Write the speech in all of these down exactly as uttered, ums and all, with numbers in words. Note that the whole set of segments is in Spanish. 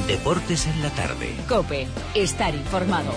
Deportes en la tarde. COPE. Estar informado.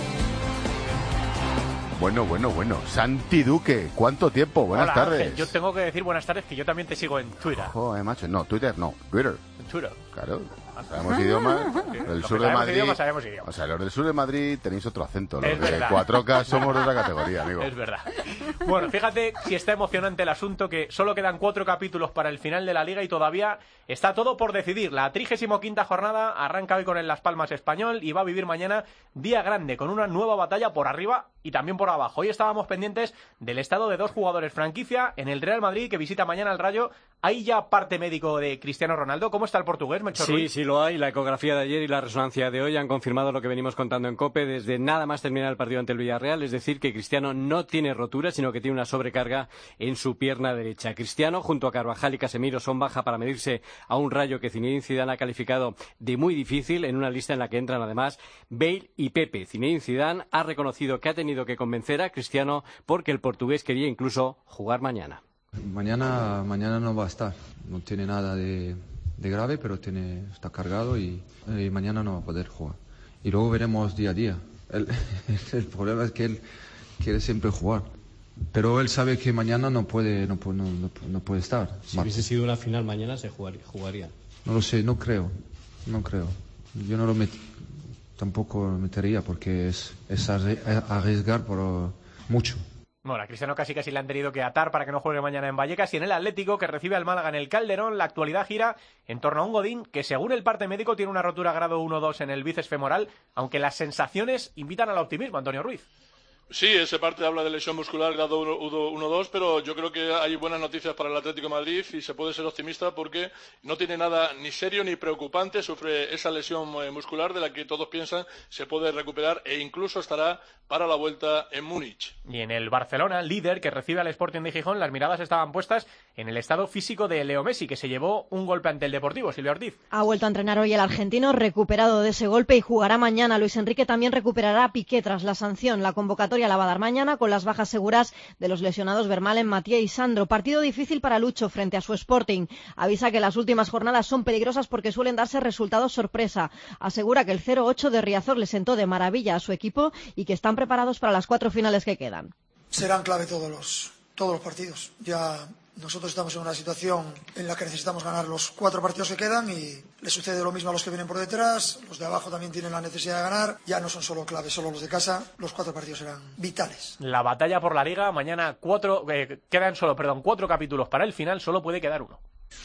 Bueno, bueno, bueno. Santi Duque, ¿cuánto tiempo? Buenas Hola, tardes. Ángel. Yo tengo que decir buenas tardes que yo también te sigo en Twitter. Joder, macho. No, Twitter no. Twitter. En Twitter. Claro. Sabemos idiomas. Del sur de Madrid. Idiomas, sabemos idiomas. O sea, los del sur de Madrid tenéis otro acento. Los Es de verdad. cuatro K somos de otra categoría, amigo. Es verdad. Bueno, fíjate si está emocionante el asunto, que solo quedan cuatro capítulos para el final de la Liga y todavía está todo por decidir. La trigésima quinta jornada arranca hoy con el Las Palmas Español y va a vivir mañana día grande, con una nueva batalla por arriba y también por abajo. Hoy estábamos pendientes del estado de dos jugadores franquicia en el Real Madrid, que visita mañana al Rayo. ¿Hay ya parte médico de Cristiano Ronaldo? ¿Cómo está el portugués, Melchor Sí, Ruiz? sí lo hay. La ecografía de ayer y la resonancia de hoy han confirmado lo que venimos contando en COPE desde nada más terminar el partido ante el Villarreal, es decir, que Cristiano no tiene rotura, sino que tiene una sobrecarga en su pierna derecha. Cristiano, junto a Carvajal y Casemiro, son baja para medirse a un Rayo que Zinedine Zidane ha calificado de muy difícil, en una lista en la que entran además Bale y Pepe. Zinedine Zidane ha reconocido que ha tenido que convencer a Cristiano porque el portugués quería incluso jugar mañana. Mañana, mañana no va a estar, no tiene nada de, de grave, pero tiene, está cargado y, y mañana no va a poder jugar. Y luego veremos día a día. El, el problema es que él quiere siempre jugar, pero él sabe que mañana no puede, no, no, no, no puede estar. Si hubiese sido una final mañana, se jugaría, jugaría. No lo sé, no creo, no creo. Yo no lo met, tampoco lo metería porque es, es arriesgar por mucho. Bueno, a Cristiano casi casi le han tenido que atar para que no juegue mañana en Vallecas, y en el Atlético, que recibe al Málaga en el Calderón, la actualidad gira en torno a un Godín que, según el parte médico, tiene una rotura grado uno dos en el bíceps femoral, aunque las sensaciones invitan al optimismo. Antonio Ruiz. Sí, ese parte habla de lesión muscular grado uno dos, pero yo creo que hay buenas noticias para el Atlético de Madrid y se puede ser optimista porque no tiene nada ni serio ni preocupante, sufre esa lesión muscular de la que todos piensan se puede recuperar e incluso estará para la vuelta en Múnich. Y en el Barcelona, líder que recibe al Sporting de Gijón, las miradas estaban puestas en el estado físico de Leo Messi, que se llevó un golpe ante el Deportivo. Silvia Ortiz. Ha vuelto a entrenar hoy el argentino, recuperado de ese golpe, y jugará mañana. Luis Enrique también recuperará a Piqué tras la sanción. La convocatoria la va a dar mañana, con las bajas seguras de los lesionados Vermaelen, Matías y Sandro. Partido difícil para Lucho frente a su Sporting. Avisa que las últimas jornadas son peligrosas porque suelen darse resultados sorpresa. Asegura que el cero ocho de Riazor le sentó de maravilla a su equipo y que están preparados para las cuatro finales que quedan. Serán clave todos los, todos los partidos. Ya nosotros estamos en una situación en la que necesitamos ganar los cuatro partidos que quedan y le sucede lo mismo a los que vienen por detrás. Los de abajo también tienen la necesidad de ganar. Ya no son solo claves, solo los de casa. Los cuatro partidos serán vitales. La batalla por la Liga, mañana cuatro, eh, quedan solo, perdón, cuatro capítulos para el final, solo puede quedar uno.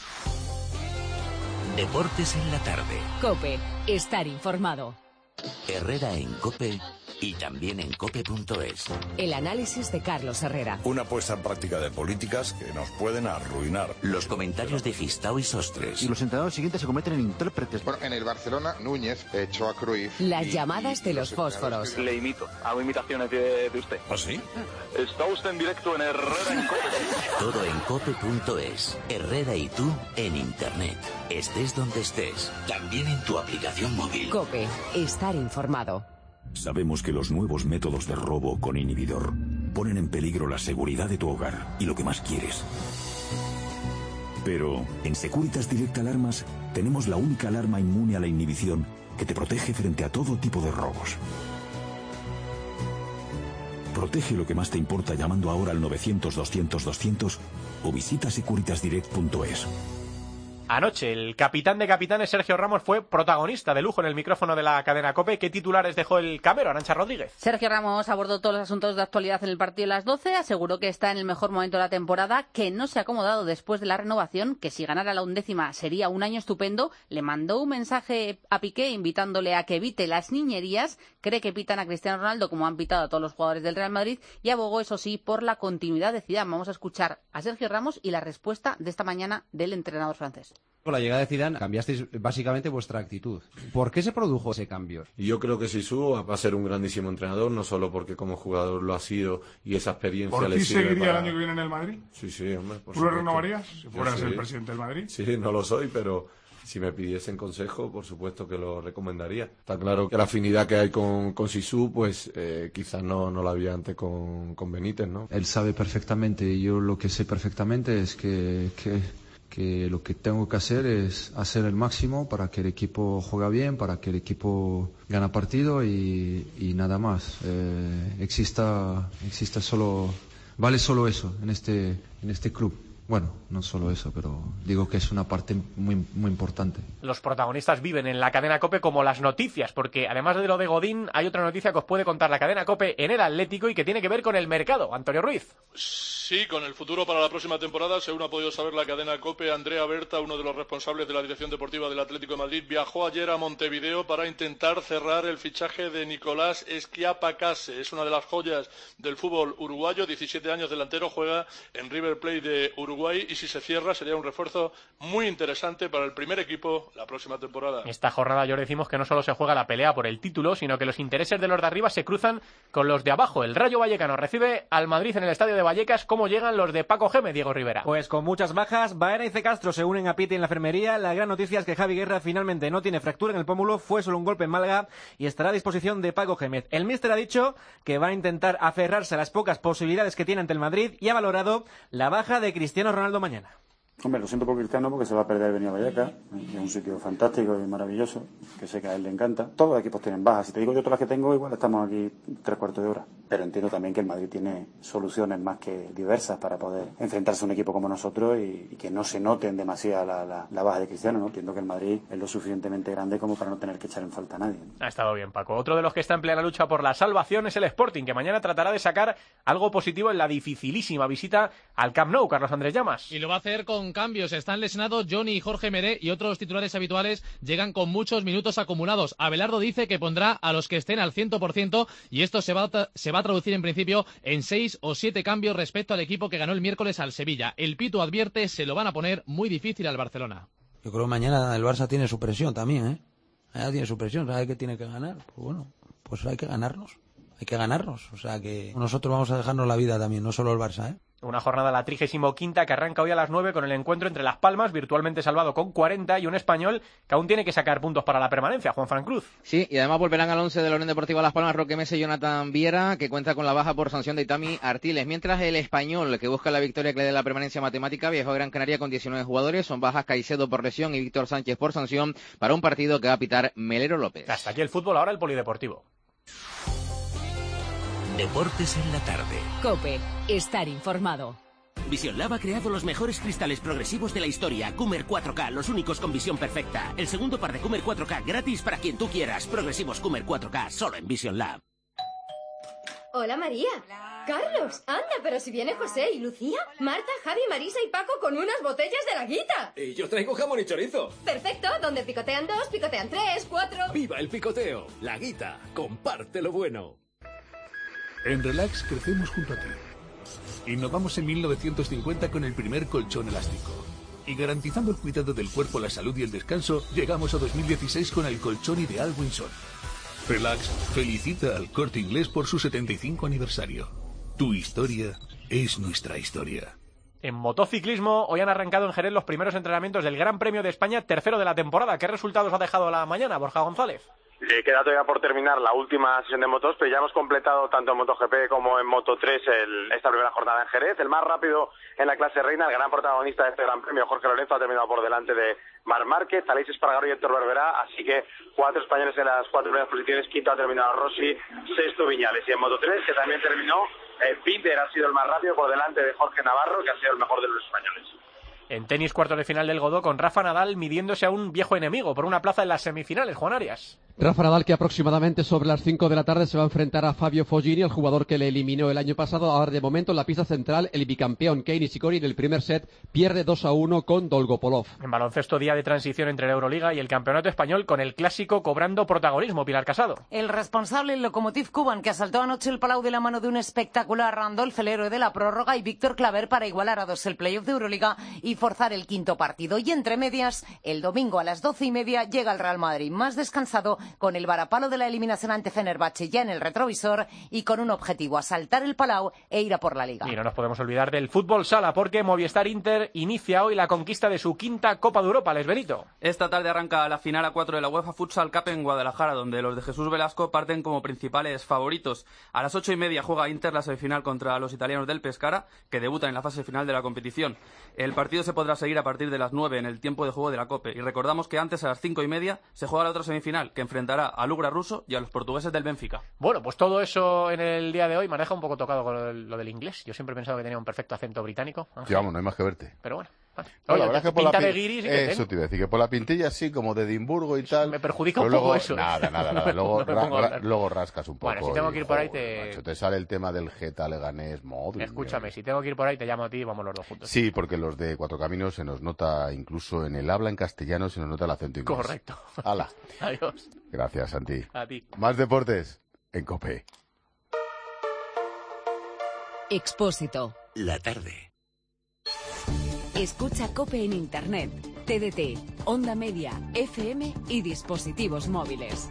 Deportes en la tarde. COPE. Estar informado. Herrera en COPE y también en cope punto es. El análisis de Carlos Herrera. Una puesta en práctica de políticas que nos pueden arruinar. Los comentarios de Gistao y Sostres. Y los entrenadores siguientes se convierten en intérpretes. Bueno, en el Barcelona, Núñez echó a Cruyff. Las y, llamadas y de los fósforos. Le imito. Hago imitaciones de, de usted. ¿Ah, sí? Está usted en directo en Herrera en COPE. Todo en cope punto es. Herrera y tú en Internet. Estés donde estés. También en tu aplicación móvil. COPE. Estar informado. Sabemos que los nuevos métodos de robo con inhibidor ponen en peligro la seguridad de tu hogar y lo que más quieres. Pero en Securitas Direct Alarmas tenemos la única alarma inmune a la inhibición que te protege frente a todo tipo de robos. Protege lo que más te importa llamando ahora al novecientos doscientos doscientos o visita securitas direct punto es. Anoche, el capitán de capitanes, Sergio Ramos, fue protagonista de lujo en el micrófono de la cadena COPE. ¿Qué titulares dejó el Camero, Arantxa Rodríguez? Sergio Ramos abordó todos los asuntos de actualidad en el partido de las doce, aseguró que está en el mejor momento de la temporada, que no se ha acomodado después de la renovación, que si ganara la undécima sería un año estupendo, le mandó un mensaje a Piqué invitándole a que evite las niñerías, cree que pitan a Cristiano Ronaldo como han pitado a todos los jugadores del Real Madrid y abogó, eso sí, por la continuidad de Zidane. Vamos a escuchar a Sergio Ramos y la respuesta de esta mañana del entrenador francés. Con la llegada de Zidane cambiasteis básicamente vuestra actitud. ¿Por qué se produjo ese cambio? Yo creo que Zizou va a ser un grandísimo entrenador, no solo porque como jugador lo ha sido y esa experiencia ¿Por le ti sirve seguiría para... el año que viene en el Madrid? Sí, sí, hombre. Por ¿Tú lo supuesto. renovarías si fueras sí. el presidente del Madrid? Sí, no lo soy, pero si me pidiesen consejo, por supuesto que lo recomendaría. Está claro que la afinidad que hay con, con Zizou, pues eh, quizás no, no la había antes con, con Benítez, ¿no? Él sabe perfectamente y yo lo que sé perfectamente es que... que... que lo que tengo que hacer es hacer el máximo para que el equipo juegue bien, para que el equipo gane partido y, y nada más. Eh, exista, exista solo, vale solo eso en este, en este club. Bueno, no solo eso, pero digo que es una parte muy, muy importante. Los protagonistas viven en la cadena COPE como las noticias, porque además de lo de Godín, hay otra noticia que os puede contar la cadena COPE en el Atlético y que tiene que ver con el mercado. Antonio Ruiz. Sí, con el futuro para la próxima temporada, según ha podido saber la cadena COPE, Andrea Berta, uno de los responsables de la dirección deportiva del Atlético de Madrid, viajó ayer a Montevideo para intentar cerrar el fichaje de Nicolás Schiapacase. Es una de las joyas del fútbol uruguayo, diecisiete años, delantero, juega en River Plate de Uruguay. Uruguay, y si se cierra sería un refuerzo muy interesante para el primer equipo la próxima temporada. Esta jornada ya decimos que no solo se juega la pelea por el título, sino que los intereses de los de arriba se cruzan con los de abajo. El Rayo Vallecano recibe al Madrid en el estadio de Vallecas. ¿Cómo llegan los de Paco Gémez, Diego Rivera? Pues con muchas bajas, Baena y C. Castro se unen a Piti en la enfermería. La gran noticia es que Javi Guerra finalmente no tiene fractura en el pómulo, fue solo un golpe en Málaga y estará a disposición de Paco Gémez. El míster ha dicho que va a intentar aferrarse a las pocas posibilidades que tiene ante el Madrid y ha valorado la baja de Cristiano Ronaldo mañana. Hombre, lo siento por Cristiano porque se va a perder venir a Vallecas, que es un sitio fantástico y maravilloso, que sé que a él le encanta. Todos los equipos tienen bajas. Si te digo yo todas las que tengo, igual estamos aquí tres cuartos de hora. Pero entiendo también que el Madrid tiene soluciones más que diversas para poder enfrentarse a un equipo como nosotros y, y que no se noten demasiado la, la, la baja de Cristiano, ¿no? Entiendo que el Madrid es lo suficientemente grande como para no tener que echar en falta a nadie, ¿no? Ha estado bien, Paco. Otro de los que está en plena lucha por la salvación es el Sporting, que mañana tratará de sacar algo positivo en la dificilísima visita al Camp Nou. Carlos Andrés Llamas. Y lo va a hacer con cambios. Están lesionados Johnny y Jorge Meré y otros titulares habituales llegan con muchos minutos acumulados. Abelardo dice que pondrá a los que estén al cien por ciento y esto se va, a se va a traducir en principio en seis o siete cambios respecto al equipo que ganó el miércoles al Sevilla. El Pitu advierte se lo van a poner muy difícil al Barcelona. Yo creo que mañana el Barça tiene su presión también, ¿eh? Mañana tiene su presión, sabe que tiene que ganar. Pues bueno, pues hay que ganarnos. Hay que ganarnos. O sea que nosotros vamos a dejarnos la vida también, no solo el Barça, ¿eh? Una jornada, la trigésimo quinta, que arranca hoy a las nueve con el encuentro entre Las Palmas, virtualmente salvado con cuarenta, y un Español que aún tiene que sacar puntos para la permanencia, Juan Fran Cruz. Sí, y además volverán al once de la Unión Deportiva Las Palmas Roque Mesa y Jonathan Viera, que cuenta con la baja por sanción de Itami Artiles, mientras el Español, que busca la victoria que le dé la permanencia matemática, viajó a Gran Canaria con diecinueve jugadores, son bajas Caicedo por lesión y Víctor Sánchez por sanción, para un partido que va a pitar Melero López. Hasta aquí el fútbol, ahora el polideportivo. Deportes en la tarde. COPE, estar informado. Vision Lab ha creado los mejores cristales progresivos de la historia. Coomer cuatro K, los únicos con visión perfecta. El segundo par de Coomer cuatro K gratis para quien tú quieras. Progresivos Coomer cuatro K, solo en Vision Lab. Hola, María. Hola. Carlos, anda, pero si viene José y Lucía, Marta, Javi, Marisa y Paco con unas botellas de la Guita. Y yo traigo jamón y chorizo. Perfecto, donde picotean dos, picotean tres, cuatro. ¡Viva el picoteo! La Guita, comparte lo bueno. En Relax crecemos junto a ti. Innovamos en mil novecientos cincuenta con el primer colchón elástico. Y garantizando el cuidado del cuerpo, la salud y el descanso, llegamos a dos mil dieciséis con el colchón ideal Windsor. Relax felicita al Corte Inglés por su setenta y cinco aniversario. Tu historia es nuestra historia. En motociclismo, hoy han arrancado en Jerez los primeros entrenamientos del Gran Premio de España, tercero de la temporada. ¿Qué resultados ha dejado la mañana, Borja González? Eh, queda todavía por terminar la última sesión de motos, pero ya hemos completado tanto en MotoGP como en Moto tres el, esta primera jornada en Jerez. El más rápido en la clase reina, el gran protagonista de este Gran Premio, Jorge Lorenzo, ha terminado por delante de Marc Márquez, Aleix Espargaró y Héctor Barberá, así que cuatro españoles en las cuatro primeras posiciones. Quinto ha terminado Rossi, sexto Viñales. Y en Moto tres, que también terminó, eh, Binder ha sido el más rápido por delante de Jorge Navarro, que ha sido el mejor de los españoles. En tenis, cuartos de final del Godó, con Rafa Nadal midiéndose a un viejo enemigo por una plaza en las semifinales. Juan Arias. Rafa Nadal, que aproximadamente sobre las cinco de la tarde se va a enfrentar a Fabio Fognini, el jugador que le eliminó el año pasado. Ahora, de momento, en la pista central, el bicampeón Kei Nishikori en el primer set pierde dos a uno con Dolgopolov. En baloncesto, día de transición entre la Euroliga y el Campeonato Español, con el Clásico cobrando protagonismo. Pilar Casado. El responsable, el Lokomotiv Kuban, que asaltó anoche el Palau de la mano de un espectacular Randolph, el héroe de la prórroga, y Víctor Claver para igualar a dos el playoff de Euroliga y forzar el quinto partido. Y entre medias, el domingo a las doce y media llega el Real Madrid más descansado con el varapalo de la eliminación ante Fenerbahce ya en el retrovisor y con un objetivo: asaltar el Palau e ir a por la Liga. Y no nos podemos olvidar del fútbol sala, porque Movistar Inter inicia hoy la conquista de su quinta Copa de Europa. Les Benito. Esta tarde arranca la final a cuatro de la UEFA Futsal Cup en Guadalajara, donde los de Jesús Velasco parten como principales favoritos. A las ocho y media juega Inter la semifinal contra los italianos del Pescara, que debutan en la fase final de la competición. El partido se podrá seguir a partir de las nueve en el tiempo de juego de la COPE. Y recordamos que antes, a las cinco y media, se juega la otra semifinal, que enfrentará al Ugra ruso y a los portugueses del Benfica. Bueno, pues todo eso en el día de hoy me deja un poco tocado con lo del, lo del inglés. Yo siempre he pensado que tenía un perfecto acento británico. Ángel. Sí, vamos, no hay más que verte. Pero bueno. Vale. No, Oye, la verdad es que por pinta la de pi- guiri sí que Eso tengo. te iba a decir, que por la pintilla sí, como de Edimburgo y tal. Me perjudica pero un luego, poco eso. ¿eh? Nada, nada, nada. Luego, No me ra- pongo a ra- hablar. luego rascas un poco. Bueno, si tengo que ir por ahí joder, te... macho, te sale el tema del Geta Leganés, madre Escúchame, mía. si tengo que ir por ahí te llamo a ti y vamos los dos juntos. Sí, porque los de Cuatro Caminos se nos nota, incluso en el habla en castellano se nos nota el acento inglés. Correcto. Hala. Adiós. Gracias, Santi. A ti. Más deportes en COPE. Expósito. La tarde. Escucha COPE en Internet, T D T, Onda Media, F M y dispositivos móviles.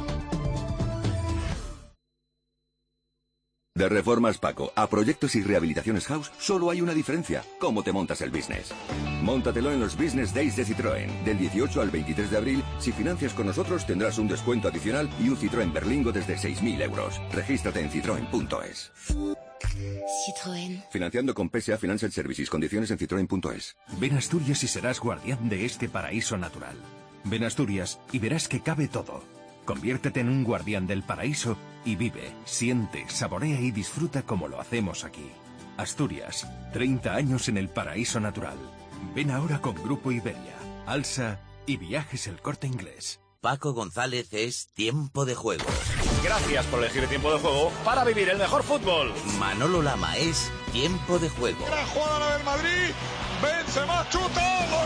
De Reformas Paco a proyectos y rehabilitaciones House, solo hay una diferencia: cómo te montas el business. Móntatelo en los Business Days de Citroën. Del dieciocho al veintitrés de abril, si financias con nosotros tendrás un descuento adicional y un Citroën Berlingo desde seis mil euros. Regístrate en citroen punto es. Citroën. Financiando con P S A Financial Services. Condiciones en citroen punto es. Ven a Asturias y serás guardián de este paraíso natural. Ven a Asturias y verás que cabe todo. Conviértete en un guardián del paraíso y vive, siente, saborea y disfruta como lo hacemos aquí. Asturias, treinta años en el paraíso natural. Ven ahora con Grupo Iberia, Alsa y Viajes El Corte Inglés. Paco González es Tiempo de Juego. Gracias por elegir Tiempo de Juego para vivir el mejor fútbol. Manolo Lama es Tiempo de Juego. Gran jugada la del Madrid. Benzema chuta. ¡Gol!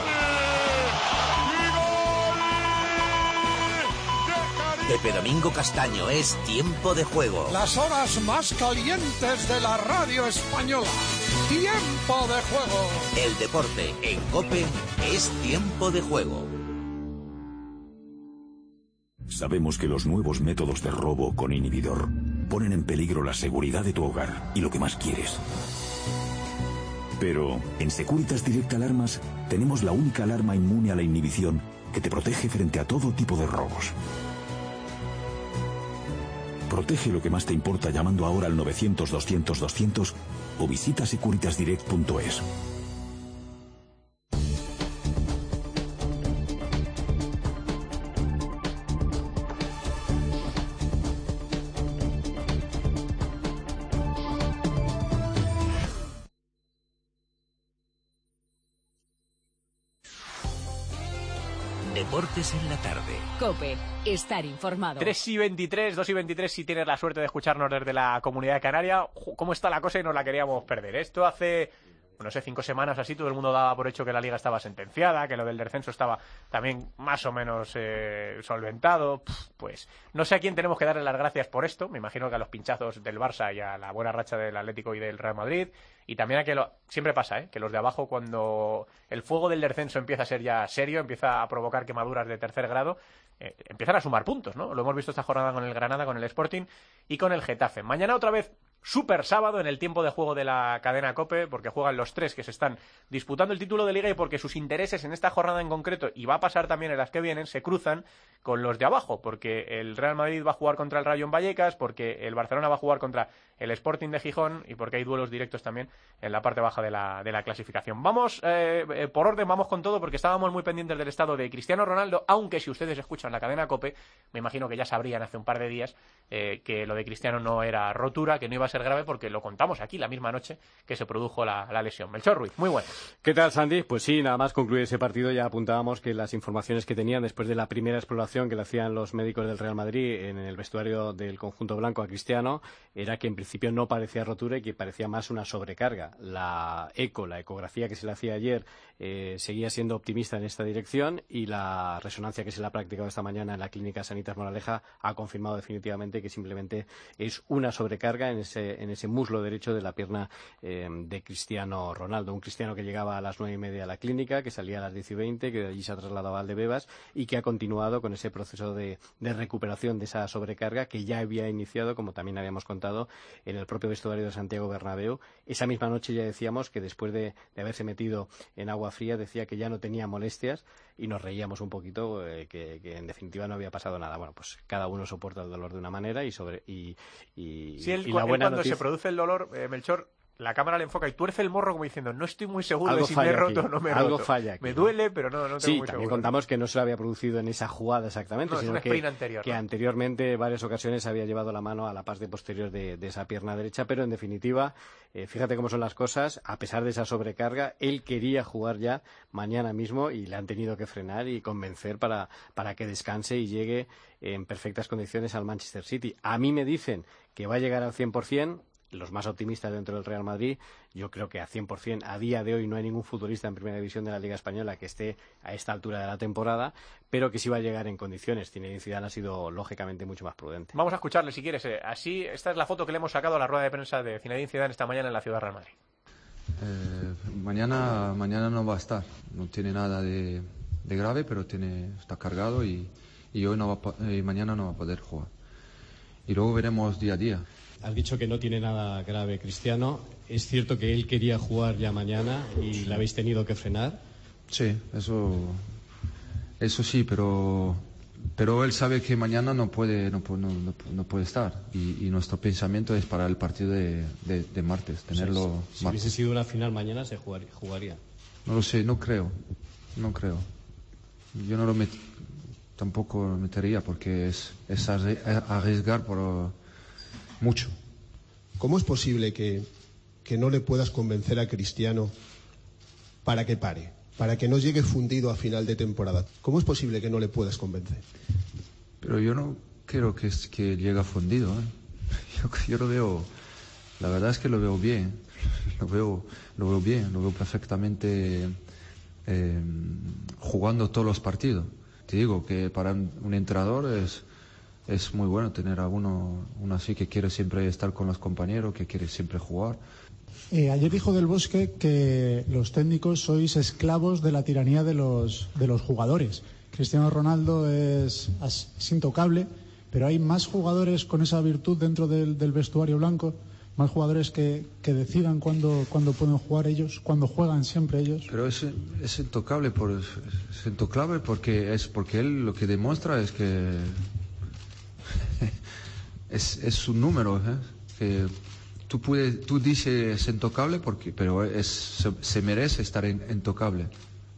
Pepe Domingo Castaño es Tiempo de Juego. Las horas más calientes de la radio española. Tiempo de Juego. El deporte en COPE es Tiempo de Juego. Sabemos que los nuevos métodos de robo con inhibidor ponen en peligro la seguridad de tu hogar y lo que más quieres. Pero en Securitas Direct Alarmas tenemos la única alarma inmune a la inhibición que te protege frente a todo tipo de robos. Protege lo que más te importa llamando ahora al novecientos doscientos doscientos o visita securitas direct punto es. Deportes en la tarde. COPE, estar informado. tres y veintitrés, dos y veintitrés, si tienes la suerte de escucharnos desde la Comunidad Canaria. ¿Cómo está la cosa y nos la queríamos perder? Esto hace, no sé, cinco semanas así, todo el mundo daba por hecho que la Liga estaba sentenciada, que lo del descenso estaba también más o menos eh, solventado. Pff, pues no sé a quién tenemos que darle las gracias por esto. Me imagino que a los pinchazos del Barça y a la buena racha del Atlético y del Real Madrid. Y también a que lo, siempre pasa, ¿eh? que los de abajo, cuando el fuego del descenso empieza a ser ya serio, empieza a provocar quemaduras de tercer grado, eh, empiezan a sumar puntos, ¿no? Lo hemos visto esta jornada con el Granada, con el Sporting y con el Getafe. Mañana otra vez súper sábado en el tiempo de juego de la cadena COPE, porque juegan los tres que se están disputando el título de Liga y porque sus intereses en esta jornada en concreto, y va a pasar también en las que vienen, se cruzan con los de abajo, porque el Real Madrid va a jugar contra el Rayo en Vallecas, porque el Barcelona va a jugar contra el Sporting de Gijón y porque hay duelos directos también en la parte baja de la, de la clasificación. Vamos, eh, eh, por orden, vamos con todo, porque estábamos muy pendientes del estado de Cristiano Ronaldo, aunque si ustedes escuchan la cadena COPE, me imagino que ya sabrían hace un par de días eh, que lo de Cristiano no era rotura, que no iba a ser grave, porque lo contamos aquí la misma noche que se produjo la, la lesión. Melchor Ruiz, muy bueno. ¿Qué tal, Sandy? Pues sí, nada más concluir ese partido ya apuntábamos que las informaciones que tenían después de la primera exploración que le hacían los médicos del Real Madrid en el vestuario del conjunto blanco a Cristiano era que en principio no parecía rotura y que parecía más una sobrecarga. La eco, la ecografía que se le hacía ayer eh, seguía siendo optimista en esta dirección y la resonancia que se le ha practicado esta mañana en la clínica Sanitas Moraleja ha confirmado definitivamente que simplemente es una sobrecarga en ese, en ese muslo derecho de la pierna eh, de Cristiano Ronaldo. Un Cristiano que llegaba a las nueve y media a la clínica, que salía a las diez y veinte, que de allí se ha trasladado a Valdebebas y que ha continuado con ese ese proceso de, de recuperación de esa sobrecarga que ya había iniciado, como también habíamos contado, en el propio vestuario de Santiago Bernabéu. Esa misma noche ya decíamos que después de, de haberse metido en agua fría decía que ya no tenía molestias y nos reíamos un poquito eh, que, que en definitiva no había pasado nada. Bueno, pues cada uno soporta el dolor de una manera y sobre y, y, sí, él, y la él buena cuando noticia... se produce el dolor, eh, Melchor, la cámara le enfoca y tuerce el morro como diciendo, no estoy muy seguro algo de si me he roto aquí. o no me he algo roto. Falla aquí, me ¿no? duele, pero no, no tengo sí, muy también seguro. contamos que no se lo había producido en esa jugada exactamente, no, sino es que, anterior, que ¿no? anteriormente varias ocasiones había llevado la mano a la parte posterior de, de esa pierna derecha, pero en definitiva, eh, fíjate cómo son las cosas, a pesar de esa sobrecarga, él quería jugar ya mañana mismo y le han tenido que frenar y convencer para, para que descanse y llegue en perfectas condiciones al Manchester City. A mí me dicen que va a llegar al cien por cien. Los más optimistas dentro del Real Madrid, yo creo que a cien por cien a día de hoy no hay ningún futbolista en primera división de la Liga Española que esté a esta altura de la temporada, pero que sí va a llegar en condiciones. Zinedine Zidane ha sido lógicamente mucho más prudente. Vamos a escucharle si quieres. Eh. Así, esta es la foto que le hemos sacado a la rueda de prensa de Zinedine Zidane esta mañana en la ciudad de Real Madrid. Eh, mañana, mañana no va a estar, no tiene nada de, de grave, pero tiene, está cargado y, y hoy no va, y mañana no va a poder jugar. Y luego veremos día a día. Has dicho que no tiene nada grave Cristiano. ¿Es cierto que él quería jugar ya mañana y le habéis tenido que frenar? Sí, eso, eso sí, pero, pero él sabe que mañana no puede, no, no, no, no puede estar. Y, y nuestro pensamiento es para el partido de, de, de martes, tenerlo. O sea, si, si martes. hubiese sido una final mañana, se jugaría, jugaría. No lo sé, no creo, no creo. Yo no lo met, tampoco lo metería porque es, es arriesgar por mucho. ¿Cómo es posible que, que no le puedas convencer a Cristiano para que pare, para que no llegue fundido a final de temporada? ¿Cómo es posible que no le puedas convencer? Pero yo no creo que, es, que llegue fundido, ¿eh? yo, yo lo veo, la verdad es que lo veo bien, lo veo, lo veo bien, lo veo perfectamente eh, jugando todos los partidos. Te digo que para un entrenador es Es muy bueno tener a uno, uno así que quiere siempre estar con los compañeros, que quiere siempre jugar. Eh, ayer dijo Del Bosque que los técnicos sois esclavos de la tiranía de los, de los jugadores. Cristiano Ronaldo es, es intocable, pero hay más jugadores con esa virtud dentro del, del vestuario blanco, más jugadores que, que decidan cuándo, cuándo pueden jugar ellos, cuándo juegan siempre ellos. Pero es, es intocable, por, es intocable porque, es porque él lo que demuestra es que Es, es un número, ¿eh? Que tú, puedes, tú dices es intocable, porque, pero es, se, se merece estar in, intocable.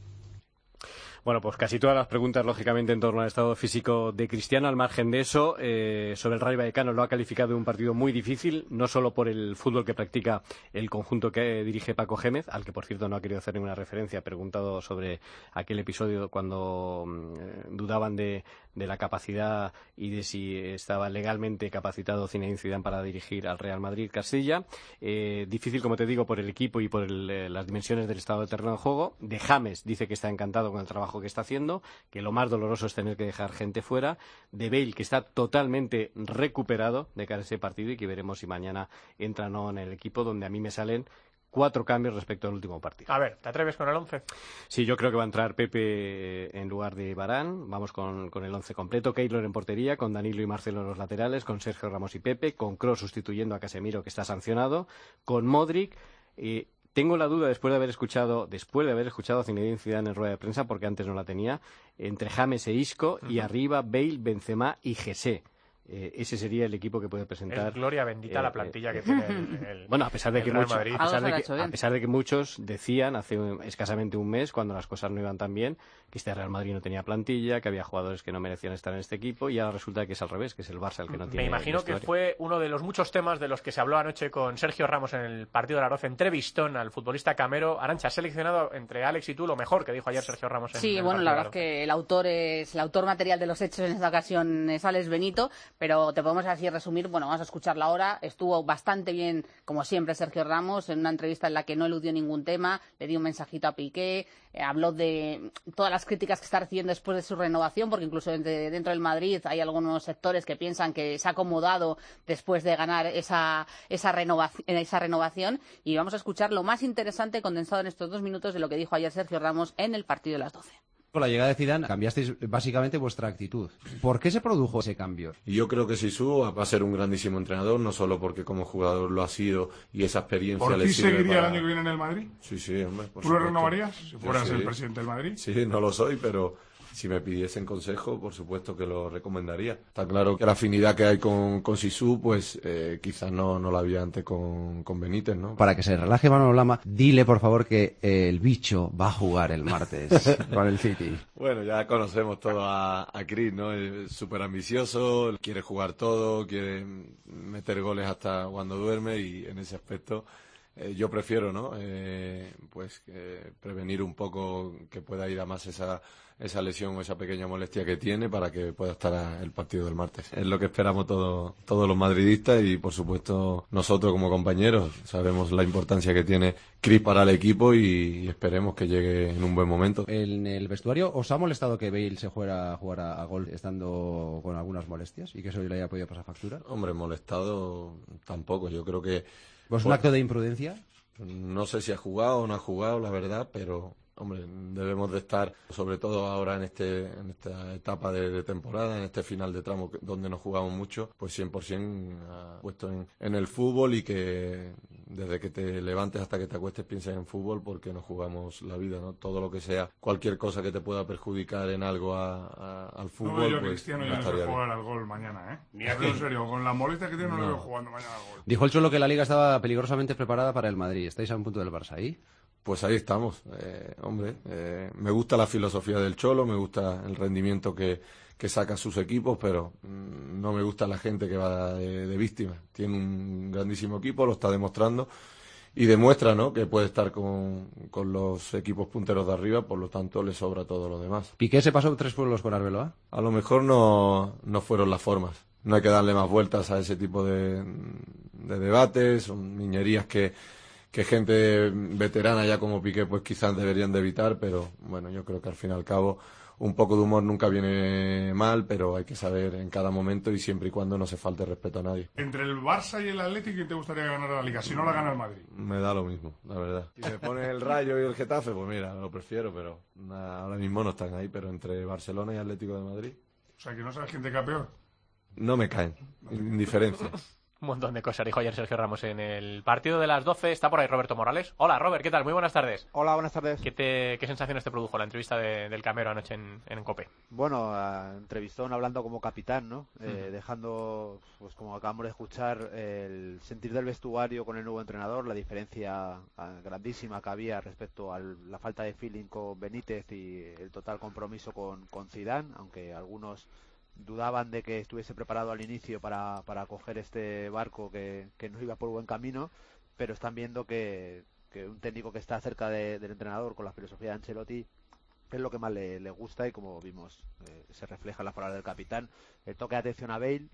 Bueno, pues casi todas las preguntas, lógicamente, en torno al estado físico de Cristiano. Al margen de eso, eh, sobre el Rayo Vallecano lo ha calificado de un partido muy difícil, no solo por el fútbol que practica el conjunto que dirige Paco Gémez, al que, por cierto, no ha querido hacer ninguna referencia, preguntado sobre aquel episodio cuando eh, dudaban de, de la capacidad y de si estaba legalmente capacitado Zinedine Zidane para dirigir al Real Madrid Castilla. Eh, difícil, como te digo, por el equipo y por el, eh, las dimensiones del estado de terreno de juego. De James dice que está encantado con el trabajo que está haciendo, que lo más doloroso es tener que dejar gente fuera. De Bale, que está totalmente recuperado de cara a ese partido y que veremos si mañana entra o no en el equipo, donde a mí me salen cuatro cambios respecto al último partido. A ver, ¿te atreves con el once? Sí, yo creo que va a entrar Pepe en lugar de Varane. Vamos con, con el once completo. Keylor en portería, con Danilo y Marcelo en los laterales, con Sergio Ramos y Pepe, con Kroos sustituyendo a Casemiro, que está sancionado, con Modric. Eh, Tengo la duda, después de haber escuchado después de haber escuchado a Zinedine Zidane en rueda de prensa, porque antes no la tenía, entre James e Isco, uh-huh. y arriba Bale, Benzema y José. Eh, ese sería el equipo que puede presentar. Es gloria bendita eh, la plantilla eh, que tiene el, el bueno, a pesar de que mucho, a pesar de que, a a pesar de que muchos decían hace un, escasamente un mes, cuando las cosas no iban tan bien, que este Real Madrid no tenía plantilla, que había jugadores que no merecían estar en este equipo, y ahora resulta que es al revés, que es el Barça el que no tiene. Me imagino que fue uno de los muchos temas de los que se habló anoche con Sergio Ramos en el partido de la Roza. Entrevistón al futbolista Camero. Arantxa, has seleccionado entre Alex y tú lo mejor que dijo ayer Sergio Ramos en, sí, en el bueno, partido la de verdad es que el autor es el autor material de los hechos en esta ocasión es Alex Benito, pero te podemos así resumir. Bueno, vamos a escucharla ahora. Estuvo bastante bien, como siempre, Sergio Ramos, en una entrevista en la que no eludió ningún tema, le dio un mensajito a Piqué, eh, habló de todas las críticas que está recibiendo después de su renovación, porque incluso de, dentro del Madrid hay algunos sectores que piensan que se ha acomodado después de ganar esa, esa, renovación, esa renovación. Y vamos a escuchar lo más interesante condensado en estos dos minutos de lo que dijo ayer Sergio Ramos en el partido de las doce. Con la llegada de Zidane cambiasteis básicamente vuestra actitud. ¿Por qué se produjo ese cambio? Y yo creo que Zizou va a ser un grandísimo entrenador, no solo porque como jugador lo ha sido y esa experiencia ¿Por le ti sirve seguiría para... el año que viene en el Madrid? Sí, sí, hombre. ¿Tú lo renovarías si fueras sí. el presidente del Madrid? Sí, no lo soy, pero si me pidiesen consejo, por supuesto que lo recomendaría. Está claro que la afinidad que hay con, con Zizou, pues eh, quizás no, no la había antes con, con Benítez, ¿no? Para que se relaje Manolo Lama, dile por favor que eh, el bicho va a jugar el martes con el City. Bueno, ya conocemos todo a, a Chris, ¿no? Es súper ambicioso, quiere jugar todo, quiere meter goles hasta cuando duerme y en ese aspecto eh, yo prefiero, ¿no? Eh, pues eh, prevenir un poco que pueda ir a más esa esa lesión o esa pequeña molestia que tiene para que pueda estar a el partido del martes. Es lo que esperamos todo, todos los madridistas y por supuesto nosotros como compañeros sabemos la importancia que tiene Chris para el equipo y, y esperemos que llegue en un buen momento. En el vestuario, ¿os ha molestado que Bale se fuera a jugar a, a gol estando con algunas molestias y que eso le haya podido pasar factura? Hombre, molestado tampoco, yo creo que... ¿Pues un acto de imprudencia? No sé si ha jugado o no ha jugado, la verdad, pero... Hombre, debemos de estar, sobre todo ahora en este en esta etapa de, de temporada, en este final de tramo donde nos jugamos mucho, pues cien por ciento uh, puesto en, en el fútbol y que desde que te levantes hasta que te acuestes pienses en fútbol porque nos jugamos la vida, ¿no? Todo lo que sea, cualquier cosa que te pueda perjudicar en algo a, a, al fútbol, no, yo pues Cristiano no ya no estaría se jugar bien. al gol mañana, ¿eh? Ni en serio, con la molestia que tiene no, no le veo jugando mañana al gol. Dijo el Cholo que la Liga estaba peligrosamente preparada para el Madrid. ¿Estáis a un punto del Barça ahí? Pues ahí estamos, eh, hombre, eh, me gusta la filosofía del Cholo, me gusta el rendimiento que, que saca sus equipos, pero mmm, no me gusta la gente que va de, de víctima. Tiene un grandísimo equipo, lo está demostrando y demuestra, ¿no?, que puede estar con, con los equipos punteros de arriba, por lo tanto le sobra todo lo demás. ¿Piqué se pasó tres pueblos con Arbeloa? A lo mejor no, no fueron las formas, no hay que darle más vueltas a ese tipo de, de debates, son niñerías que... que gente veterana ya como Piqué pues quizás deberían de evitar, pero bueno, yo creo que al fin y al cabo un poco de humor nunca viene mal, pero hay que saber en cada momento y siempre y cuando no se falte respeto a nadie. Entre el Barça y el Atlético, ¿quién te gustaría ganar la Liga? Si no la gana el Madrid. Me da lo mismo, la verdad. Si me pones el Rayo y el Getafe, pues mira, lo prefiero, pero nada, ahora mismo no están ahí, pero entre Barcelona y Atlético de Madrid. O sea, que no sabes quién te cae peor. No me caen, indiferencia. Un montón de cosas dijo ayer Sergio Ramos en el partido de las doce. Está por ahí Roberto Morales. Hola, Robert, ¿qué tal? Muy buenas tardes. Hola, buenas tardes. ¿Qué, te, qué sensaciones te produjo la entrevista de, del Camero anoche en, en COPE? Bueno, uh, entrevistón hablando como capitán, ¿no? Uh-huh. Eh, dejando, pues como acabamos de escuchar, el sentir del vestuario con el nuevo entrenador, la diferencia uh, grandísima que había respecto a la falta de feeling con Benítez y el total compromiso con, con Zidane, aunque algunos dudaban de que estuviese preparado al inicio para, para coger este barco que, que no iba por buen camino, pero están viendo que, que un técnico que está cerca de, del entrenador con la filosofía de Ancelotti es lo que más le, le gusta y como vimos eh, se refleja en la palabra del capitán. El toque de atención a Bale,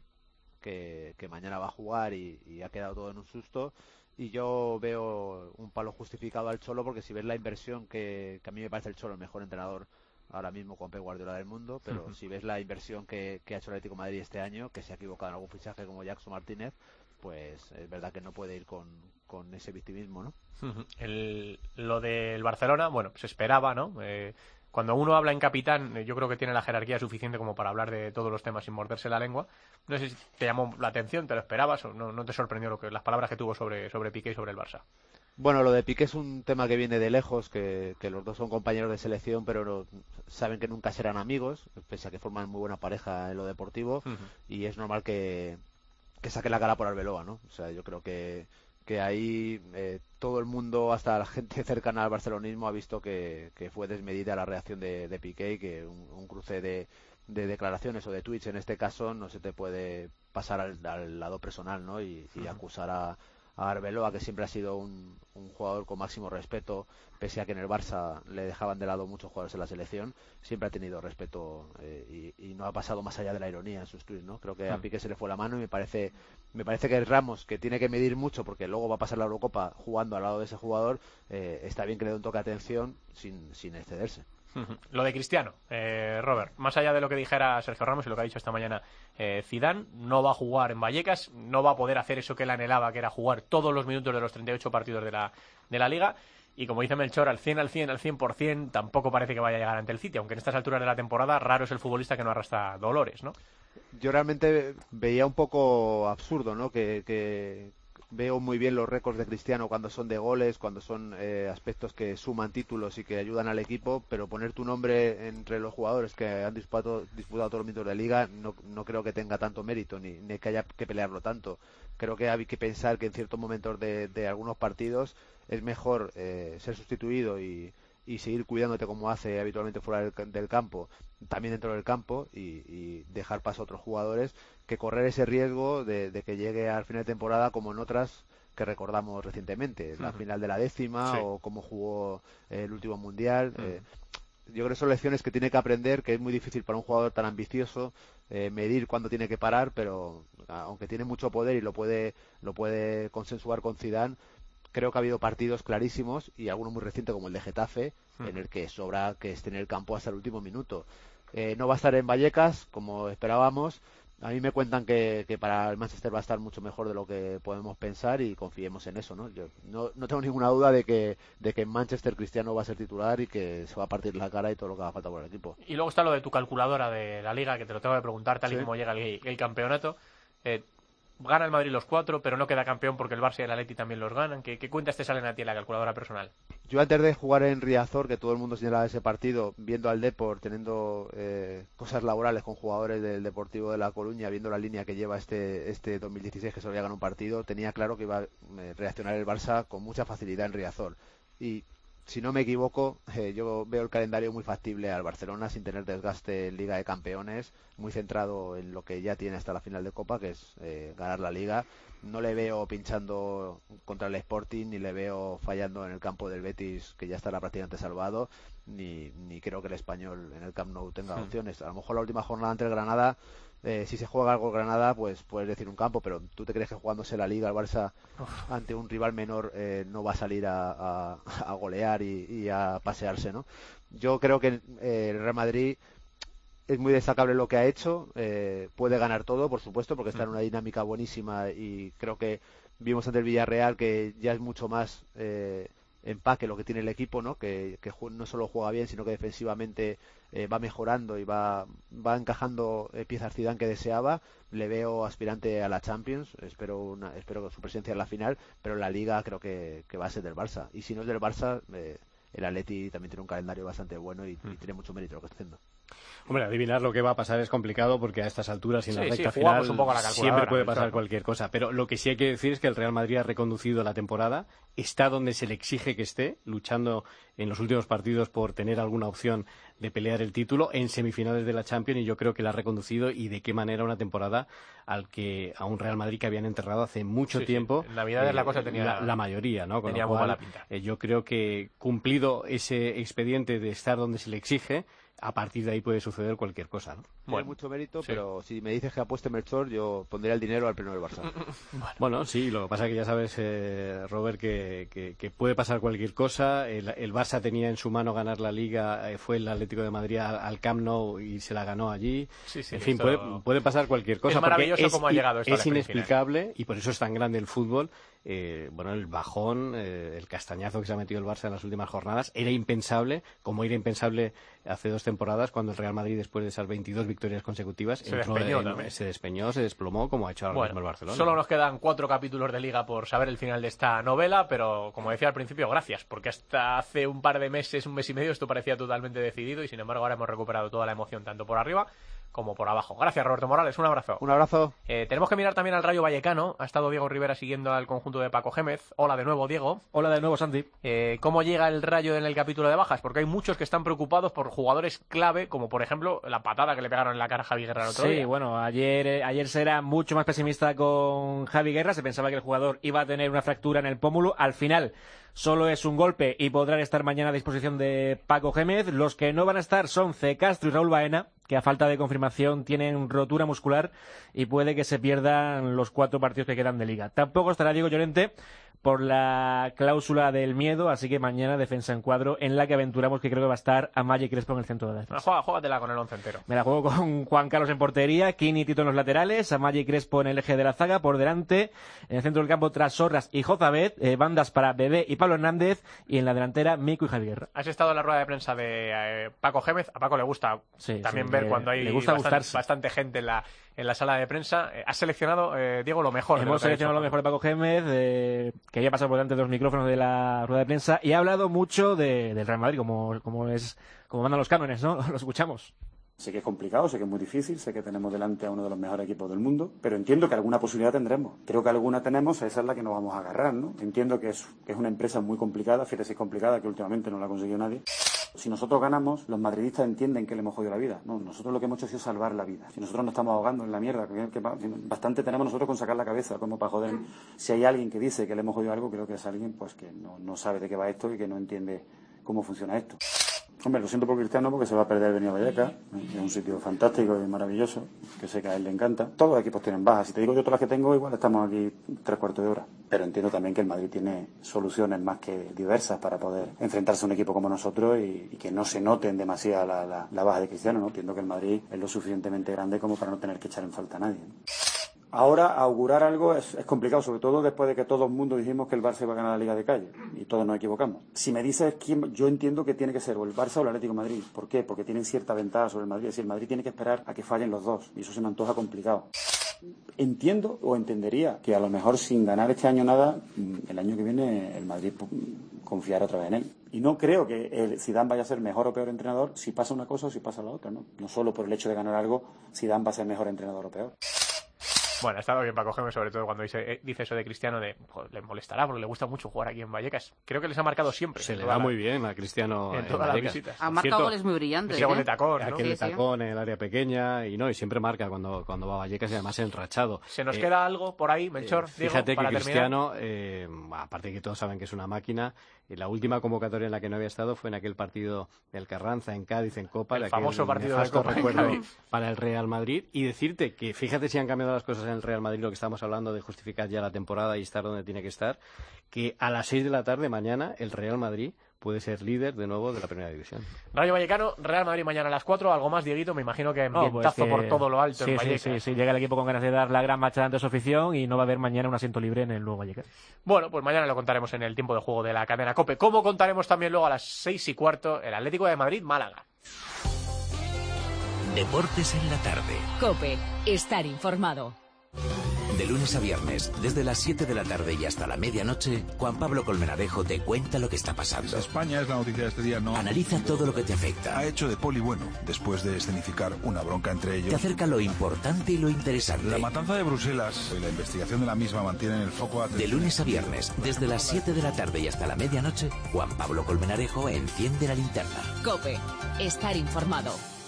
que, que mañana va a jugar y, y ha quedado todo en un susto, y yo veo un palo justificado al Cholo porque si ves la inversión que, que a mí me parece el Cholo el mejor entrenador ahora mismo con Pep Guardiola del mundo, pero uh-huh. si ves la inversión que, que ha hecho el Atlético de Madrid este año, que se ha equivocado en algún fichaje como Jackson Martínez, pues es verdad que no puede ir con, con ese victimismo, ¿no? Uh-huh. El, lo del Barcelona, bueno, se esperaba, ¿no? Eh, cuando uno habla en capitán, yo creo que tiene la jerarquía suficiente como para hablar de todos los temas sin morderse la lengua. No sé si te llamó la atención, te lo esperabas o no, no te sorprendió lo que las palabras que tuvo sobre, sobre Piqué y sobre el Barça. Bueno, lo de Piqué es un tema que viene de lejos, que, que los dos son compañeros de selección, pero no, saben que nunca serán amigos, pese a que forman muy buena pareja en lo deportivo, uh-huh. y es normal que, que saque la cara por Arbeloa, ¿no? O sea, yo creo que, que ahí eh, todo el mundo, hasta la gente cercana al barcelonismo, ha visto que, que fue desmedida la reacción de, de Piqué y que un, un cruce de, de declaraciones o de tweets, en este caso, no se te puede pasar al, al lado personal, ¿no? Y, y uh-huh. acusar a a Arbeloa, que siempre ha sido un, un jugador con máximo respeto, pese a que en el Barça le dejaban de lado muchos jugadores en la selección, siempre ha tenido respeto eh, y, y no ha pasado más allá de la ironía en sus tweets, ¿no? Creo que a Piqué se le fue la mano y me parece me parece que Ramos, que tiene que medir mucho porque luego va a pasar la Eurocopa jugando al lado de ese jugador, eh, está bien que le dé un toque de atención sin, sin excederse. Uh-huh. Lo de Cristiano, eh, Robert, más allá de lo que dijera Sergio Ramos y lo que ha dicho esta mañana eh, Zidane, no va a jugar en Vallecas, no va a poder hacer eso que él anhelaba, que era jugar todos los minutos de los treinta y ocho partidos de la, de la Liga. Y como dice Melchor, al cien, al cien, al cien por cien, tampoco parece que vaya a llegar ante el City, aunque en estas alturas de la temporada raro es el futbolista que no arrastra dolores, ¿no? Yo realmente veía un poco absurdo, ¿no? Que, que veo muy bien los récords de Cristiano cuando son de goles, cuando son eh, aspectos que suman títulos y que ayudan al equipo, pero poner tu nombre entre los jugadores que han disputado, disputado todos los minutos de liga no, no creo que tenga tanto mérito, ni, ni que haya que pelearlo tanto. Creo que hay que pensar que en ciertos momentos de, de algunos partidos es mejor eh, ser sustituido y, y seguir cuidándote como hace habitualmente fuera del, del campo, también dentro del campo, y, y dejar paso a otros jugadores, que correr ese riesgo de, de que llegue al final de temporada como en otras que recordamos recientemente, la uh-huh. final de la décima sí. o cómo jugó eh, el último mundial. Uh-huh. eh, yo creo que son lecciones que tiene que aprender, que es muy difícil para un jugador tan ambicioso eh, medir cuándo tiene que parar, pero aunque tiene mucho poder y lo puede lo puede consensuar con Zidane, creo que ha habido partidos clarísimos y algunos muy recientes como el de Getafe, uh-huh. en el que sobra que esté en el campo hasta el último minuto. Eh, no va a estar en Vallecas como esperábamos. A mí me cuentan que, que para el Manchester va a estar mucho mejor de lo que podemos pensar y confiemos en eso, ¿no? Yo no, no tengo ninguna duda de que, de que en Manchester Cristiano va a ser titular y que se va a partir la cara y todo lo que haga falta por el equipo. Y luego está lo de tu calculadora de la Liga, que te lo tengo que preguntar tal y ¿Sí? como llega el, el campeonato. Eh, Gana el Madrid los cuatro, pero no queda campeón porque el Barça y el Atleti también los ganan. ¿Qué, qué cuentas te salen a ti en la calculadora personal? Yo antes de jugar en Riazor, que todo el mundo señalaba ese partido, viendo al Depor, teniendo eh, cosas laborales con jugadores del Deportivo de La Coruña, viendo la línea que lleva este este dos mil dieciséis, que solo había ganado un partido, tenía claro que iba a eh, reaccionar el Barça con mucha facilidad en Riazor. Y si no me equivoco, eh, yo veo el calendario muy factible al Barcelona sin tener desgaste en Liga de Campeones, muy centrado en lo que ya tiene hasta la final de Copa, que es eh, ganar la Liga. No le veo pinchando contra el Sporting, ni le veo fallando en el campo del Betis, que ya estará prácticamente salvado, ni, ni creo que el Español en el Camp Nou tenga hmm. opciones. A lo mejor la última jornada ante el Granada, eh, si se juega algo el Granada, pues puedes decir un campo, pero ¿tú te crees que jugándose la Liga el Barça Uf. ante un rival menor eh, no va a salir a, a, a golear y, y a pasearse, ¿no? Yo creo que eh, el Real Madrid es muy destacable lo que ha hecho, eh, puede ganar todo, por supuesto, porque está en una dinámica buenísima y creo que vimos ante el Villarreal que ya es mucho más eh, empaque lo que tiene el equipo, ¿no? Que, que no solo juega bien, sino que defensivamente eh, va mejorando y va, va encajando eh, piezas Zidane que deseaba. Le veo aspirante a la Champions, espero una, espero su presencia en la final, pero en la Liga creo que, que va a ser del Barça. Y si no es del Barça, eh, el Atleti también tiene un calendario bastante bueno y, y tiene mucho mérito lo que está haciendo. Hombre, adivinar lo que va a pasar es complicado porque a estas alturas y en la sí, recta sí, final un poco la siempre puede pasar claro. cualquier cosa. Pero lo que sí hay que decir es que el Real Madrid ha reconducido la temporada, está donde se le exige que esté, luchando en los últimos partidos por tener alguna opción de pelear el título en semifinales de la Champions, y yo creo que la ha reconducido, y de qué manera una temporada al que a un Real Madrid que habían enterrado hace mucho sí, tiempo. Sí. En Navidades eh, la cosa tenía la, la mayoría, ¿no? Con tenía lo cual, muy mala pinta. Eh, yo creo que cumplido ese expediente de estar donde se le exige, a partir de ahí puede suceder cualquier cosa, ¿no? Tiene bueno, mucho mérito, sí. Pero si me dices que apueste Melchor, yo pondría el dinero al pleno del Barça. Bueno. bueno, sí, lo que pasa es que ya sabes, eh, Robert, que, que, que puede pasar cualquier cosa. El, el Barça tenía en su mano ganar la Liga, eh, fue el Atlético de Madrid al, al Camp Nou y se la ganó allí. Sí, sí, en fin, puede, puede pasar cualquier cosa. Es maravilloso cómo ha llegado esto. Es inexplicable y por eso es tan grande el fútbol. Eh, bueno, el bajón, eh, el castañazo que se ha metido el Barça en las últimas jornadas era impensable, como era impensable hace dos temporadas cuando el Real Madrid, después de esas veintidós victorias consecutivas, se entró despeñó, en, se despeñó, se desplomó, como ha hecho ahora bueno, mismo el Barcelona. Solo nos quedan cuatro capítulos de Liga por saber el final de esta novela, pero como decía al principio, gracias, porque hasta hace un par de meses, un mes y medio, esto parecía totalmente decidido y sin embargo ahora hemos recuperado toda la emoción tanto por arriba como por abajo. Gracias, Roberto Morales, un abrazo. Un abrazo. Eh, tenemos que mirar también al Rayo Vallecano. Ha estado Diego Rivera siguiendo al conjunto de Paco Gémez. Hola de nuevo, Diego. Hola de nuevo, Santi. Eh, ¿Cómo llega el Rayo en el capítulo de bajas? Porque hay muchos que están preocupados por jugadores clave, como por ejemplo la patada que le pegaron en la cara a Javi Guerra el otro sí, día. Sí, bueno, ayer, eh, ayer se era mucho más pesimista con Javi Guerra. Se pensaba que el jugador iba a tener una fractura en el pómulo. Al final solo es un golpe y podrán estar mañana a disposición de Paco Gémez. Los que no van a estar son C. Castro y Raúl Baena, que que a falta de confirmación tienen rotura muscular y puede que se pierdan los cuatro partidos que quedan de Liga. Tampoco estará Diego Llorente por la cláusula del miedo, así que mañana defensa en cuadro, en la que aventuramos que creo que va a estar Amaye Crespo en el centro de la defensa. Juega, juégatela con el once entero. Me la juego con Juan Carlos en portería, Kini y Tito en los laterales, Amaye Crespo en el eje de la zaga, por delante, en el centro del campo tras Sorras y Jozabet, eh, bandas para Bebé y Pablo Hernández, y en la delantera Mico y Javier. Has estado en la rueda de prensa de eh, Paco Gémez. A Paco le gusta sí, también sí, ver le, cuando hay le gusta bastante, bastante gente en la, en la sala de prensa. Eh, has seleccionado, eh, Diego, lo mejor. Hemos de lo seleccionado lo mejor de Paco Gémez, eh, que había pasado por delante de los micrófonos de la rueda de prensa, y ha hablado mucho de, del Real Madrid, como, como, es, como mandan los cánones, ¿no? Lo escuchamos. Sé que es complicado, sé que es muy difícil, sé que tenemos delante a uno de los mejores equipos del mundo, pero entiendo que alguna posibilidad tendremos. Creo que alguna tenemos, esa es la que nos vamos a agarrar, ¿no? Entiendo que es, que es una empresa muy complicada, fíjate si es complicada, que últimamente no la ha conseguido nadie. Si nosotros ganamos, los madridistas entienden que le hemos jodido la vida. No, nosotros lo que hemos hecho ha sido salvar la vida. Si nosotros nos estamos ahogando en la mierda, que, que bastante tenemos nosotros con sacar la cabeza, como para joder. Si hay alguien que dice que le hemos jodido algo, creo que es alguien pues que no, no sabe de qué va esto y que no entiende cómo funciona esto. Hombre, lo siento por Cristiano porque se va a perder el Benito Vallecas, es un sitio fantástico y maravilloso, que sé que a él le encanta. Todos los equipos tienen bajas, si te digo yo todas las que tengo, igual estamos aquí tres cuartos de hora. Pero entiendo también que el Madrid tiene soluciones más que diversas para poder enfrentarse a un equipo como nosotros y, y que no se noten demasiado la, la, la baja de Cristiano, ¿no? Entiendo que el Madrid es lo suficientemente grande como para no tener que echar en falta a nadie, ¿no? Ahora, augurar algo es, es complicado, sobre todo después de que todo el mundo dijimos que el Barça iba a ganar la Liga de Calle, y todos nos equivocamos. Si me dices quién, yo entiendo que tiene que ser o el Barça o el Atlético de Madrid. ¿Por qué? Porque tienen cierta ventaja sobre el Madrid. Es decir, el Madrid tiene que esperar a que fallen los dos, y eso se me antoja complicado. Entiendo o entendería que a lo mejor sin ganar este año nada, el año que viene el Madrid confiará otra vez en él. Y no creo que el Zidane vaya a ser mejor o peor entrenador si pasa una cosa o si pasa la otra, ¿no? No solo por el hecho de ganar algo, Zidane va a ser mejor entrenador o peor. Bueno, ha estado bien Paco Gémez, sobre todo cuando dice, dice eso de Cristiano, de joder, le molestará porque le gusta mucho jugar aquí en Vallecas. Creo que les ha marcado siempre. Se le va muy bien a Cristiano en todas las visitas. Ha marcado goles muy brillantes. ¿eh? Gol de tacón, ¿no? Aquel de tacón en el área pequeña y no y siempre marca cuando, cuando va a Vallecas y además enrachado. ¿Se nos eh, queda algo por ahí, Melchor? Eh, Diego, fíjate para que terminar? Cristiano, eh, aparte de que todos saben que es una máquina, eh, la última convocatoria en la que no había estado fue en aquel partido del Carranza, en Cádiz, en Copa. El famoso partido de Copa recuerdo para el Real Madrid. Y decirte que fíjate si han cambiado las cosas en el Real Madrid, lo que estamos hablando de justificar ya la temporada y estar donde tiene que estar, que a las seis de la tarde mañana el Real Madrid puede ser líder de nuevo de la Primera División. Rayo Vallecano, Real Madrid mañana a las cuatro, algo más, Dieguito, me imagino que ambientazo no, pues que... por todo lo alto sí, en sí, Vallecas. sí, sí, llega el equipo con ganas de dar la gran marcha ante su afición y no va a haber mañana un asiento libre en el nuevo Vallecas. Bueno, pues mañana lo contaremos en el tiempo de juego de la cadena COPE. Como contaremos también luego a las seis y cuarto el Atlético de Madrid-Málaga. Deportes en la tarde. COPE, estar informado. De lunes a viernes, desde las siete de la tarde y hasta la medianoche, Juan Pablo Colmenarejo te cuenta lo que está pasando. España es la noticia de este día, ¿no? Analiza todo lo que te afecta. Ha hecho de poli bueno, después de escenificar una bronca entre ellos. Te acerca lo importante y lo interesante. La matanza de Bruselas y la investigación de la misma mantienen el foco... De lunes a viernes, desde las siete de la tarde y hasta la medianoche, Juan Pablo Colmenarejo enciende la linterna. COPE, estar informado.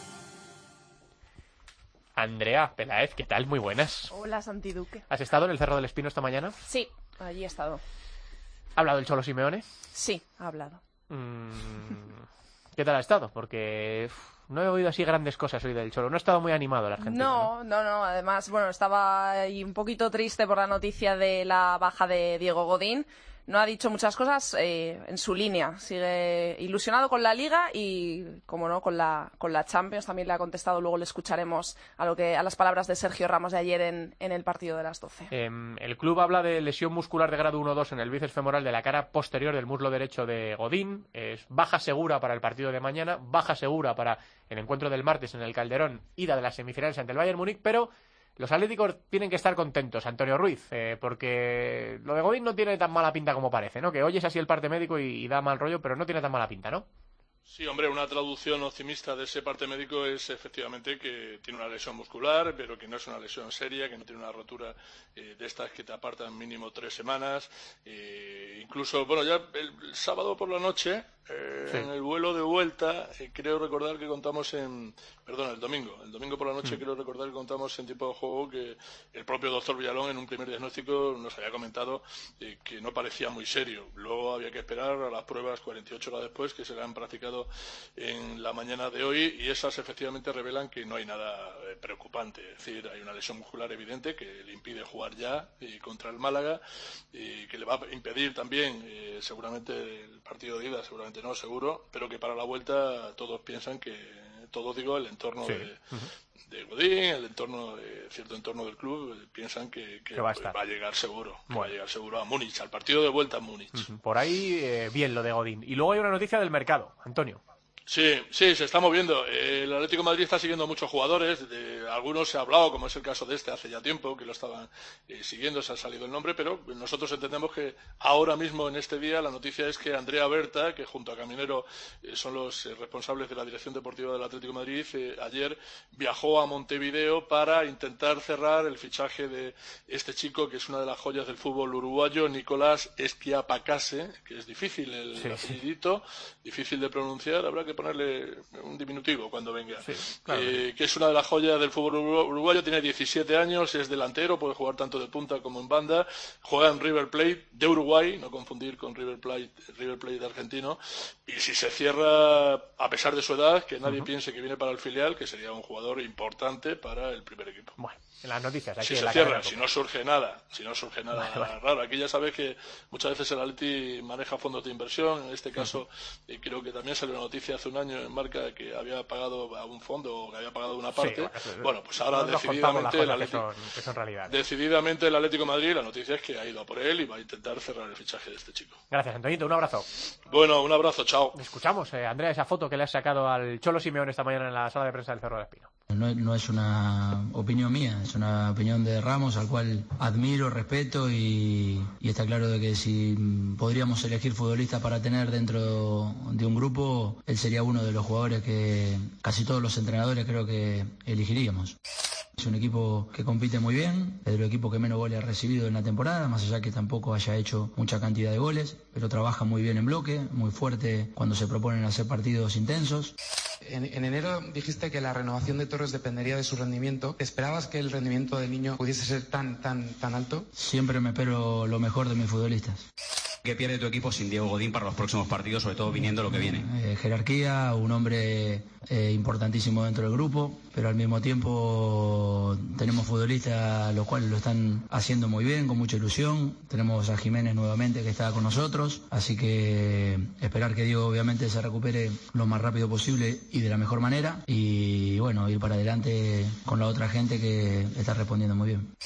Andrea Peláez, ¿qué tal? Muy buenas. Hola, Santi Duque. ¿Has estado en el Cerro del Espino esta mañana? Sí, allí he estado. ¿Ha hablado el Cholo Simeone? Sí, ha hablado. Mm, ¿Qué tal ha estado? Porque uf, no he oído así grandes cosas hoy del Cholo. No ha estado muy animado el argentino. No, no, no. Además, bueno, estaba ahí un poquito triste por la noticia de la baja de Diego Godín. No ha dicho muchas cosas eh, en su línea. Sigue ilusionado con la Liga y, como no, con la con la Champions. También le ha contestado, luego le escucharemos a lo que a las palabras de Sergio Ramos de ayer en, en el partido de las doce. Eh, el club habla de lesión muscular de grado uno dos en el bíceps femoral de la cara posterior del muslo derecho de Godín. Es baja segura para el partido de mañana, baja segura para el encuentro del martes en el Calderón, ida de las semifinales ante el Bayern Múnich, pero los atléticos tienen que estar contentos, Antonio Ruiz, eh, porque lo de Godín no tiene tan mala pinta como parece, ¿no? Que oyes así el parte médico y, y da mal rollo, pero no tiene tan mala pinta, ¿no? Sí, hombre, una traducción optimista de ese parte médico es efectivamente que tiene una lesión muscular, pero que no es una lesión seria, que no tiene una rotura eh, de estas que te apartan mínimo tres semanas. Eh, incluso, bueno, ya el, el sábado por la noche, eh, sí. en el vuelo de vuelta, eh, creo recordar que contamos en... Perdón, el domingo. El domingo por la noche mm. creo recordar que contamos en tiempo de juego que el propio doctor Villalón en un primer diagnóstico nos había comentado eh, que no parecía muy serio. Luego había que esperar a las pruebas cuarenta y ocho horas después que se le han practicado publicado en la mañana de hoy, y esas efectivamente revelan que no hay nada eh, preocupante. Es decir, hay una lesión muscular evidente que le impide jugar ya eh, contra el Málaga, y que le va a impedir también eh, seguramente el partido de ida, seguramente no, seguro, pero que para la vuelta todos piensan que, todos digo, el entorno sí. de, uh-huh. de Godín, el entorno, de, cierto entorno del club, eh, piensan que, que, que va, a va a llegar seguro, bueno. va a llegar seguro a Múnich, al partido de vuelta en Múnich. Uh-huh. Por ahí, eh, bien lo de Godín. Y luego hay una noticia del mercado, Antonio. Sí, sí, se está moviendo. El Atlético de Madrid está siguiendo a muchos jugadores. De algunos se ha hablado, como es el caso de este, hace ya tiempo, que lo estaban eh, siguiendo, se ha salido el nombre, pero nosotros entendemos que ahora mismo, en este día, la noticia es que Andrea Berta, que junto a Caminero eh, son los eh, responsables de la dirección deportiva del Atlético de Madrid, eh, ayer viajó a Montevideo para intentar cerrar el fichaje de este chico, que es una de las joyas del fútbol uruguayo, Nicolás Schiapacase, que es difícil el sí, apellidito, sí. difícil de pronunciar, habrá que ponerle un diminutivo cuando venga, sí, claro. eh, que es una de las joyas del fútbol uruguayo, tiene diecisiete años, es delantero, puede jugar tanto de punta como en banda, juega en River Plate de Uruguay, no confundir con River Plate, River Plate de argentino, y si se cierra, a pesar de su edad, que nadie uh-huh. piense que viene para el filial, que sería un jugador importante para el primer equipo. Bueno, en las noticias. Aquí si en se la cierra, si no surge nada, si no surge nada vale, vale. raro. Aquí ya sabes que muchas veces el Atleti maneja fondos de inversión, en este caso uh-huh. y creo que también salió una noticia hace un año en Marca que había pagado a un fondo o que había pagado una parte. Sí, bueno, bueno, pues ahora decididamente el, Atlético, que son, que son realidad. decididamente el Atlético de Madrid, la noticia es que ha ido a por él y va a intentar cerrar el fichaje de este chico. Gracias, Antonito, un abrazo. Bueno, un abrazo, chao. Escuchamos, eh, Andrea, esa foto que le has sacado al Cholo Simeone esta mañana en la sala de prensa del Cerro del Espino. No, no es una opinión mía, es una opinión de Ramos, al cual admiro, respeto y, y está claro de que si podríamos elegir futbolistas para tener dentro de un grupo, él sería uno de los jugadores que casi todos los entrenadores creo que elegiríamos. Es un equipo que compite muy bien, es el equipo que menos goles ha recibido en la temporada, más allá que tampoco haya hecho mucha cantidad de goles, pero trabaja muy bien en bloque, muy fuerte cuando se proponen hacer partidos intensos. En, en enero dijiste que la renovación de Torres dependería de su rendimiento. ¿Esperabas que el rendimiento del niño pudiese ser tan, tan, tan alto? Siempre me espero lo mejor de mis futbolistas. ¿Qué pierde tu equipo sin Diego Godín para los próximos partidos, sobre todo viniendo lo que viene? Eh, jerarquía, un hombre eh, importantísimo dentro del grupo, pero al mismo tiempo tenemos futbolistas los cuales lo están haciendo muy bien, con mucha ilusión. Tenemos a Jiménez nuevamente que está con nosotros, así que esperar que Diego obviamente se recupere lo más rápido posible y de la mejor manera, y bueno, ir para adelante con la otra gente que está respondiendo muy bien.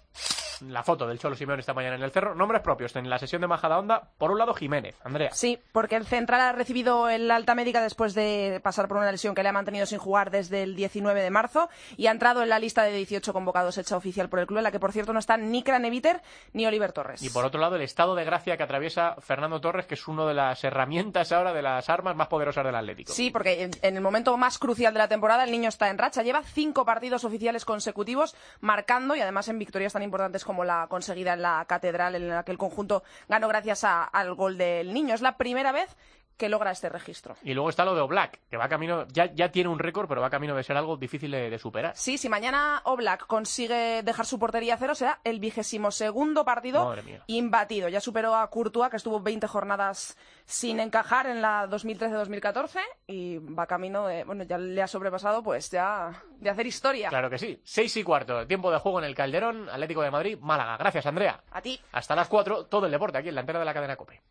La foto del Cholo Simeone esta mañana en el Cerro. Nombres propios en la sesión de Majadahonda. Por un lado, Jiménez. Andrea. Sí, porque el central ha recibido el alta médica después de pasar por una lesión que le ha mantenido sin jugar desde el diecinueve de marzo y ha entrado en la lista de dieciocho convocados hecha oficial por el club, en la que, por cierto, no están ni Craneviter ni Oliver Torres. Y por otro lado, el estado de gracia que atraviesa Fernando Torres, que es una de las herramientas ahora, de las armas más poderosas del Atlético. Sí, porque en, en el momento más crucial de la temporada el niño está en racha. Lleva cinco partidos oficiales consecutivos marcando, y además en victorias tan importantes como la conseguida en la Catedral, en la que el conjunto ganó gracias a, al gol del niño. Es la primera vez que logra este registro. Y luego está lo de Oblak, que va camino, ya, ya tiene un récord, pero va camino de ser algo difícil de, de superar. Sí, si mañana Oblak consigue dejar su portería a cero, será el vigésimo segundo partido imbatido. Ya superó a Courtois, que estuvo veinte jornadas sin encajar en la dos mil trece dos mil catorce, y va camino de, bueno, ya le ha sobrepasado, pues ya de hacer historia. Claro que sí. Seis y cuarto, tiempo de juego en el Calderón, Atlético de Madrid, Málaga. Gracias, Andrea. A ti. Hasta las cuatro, todo el deporte aquí en la antena de la cadena COPE.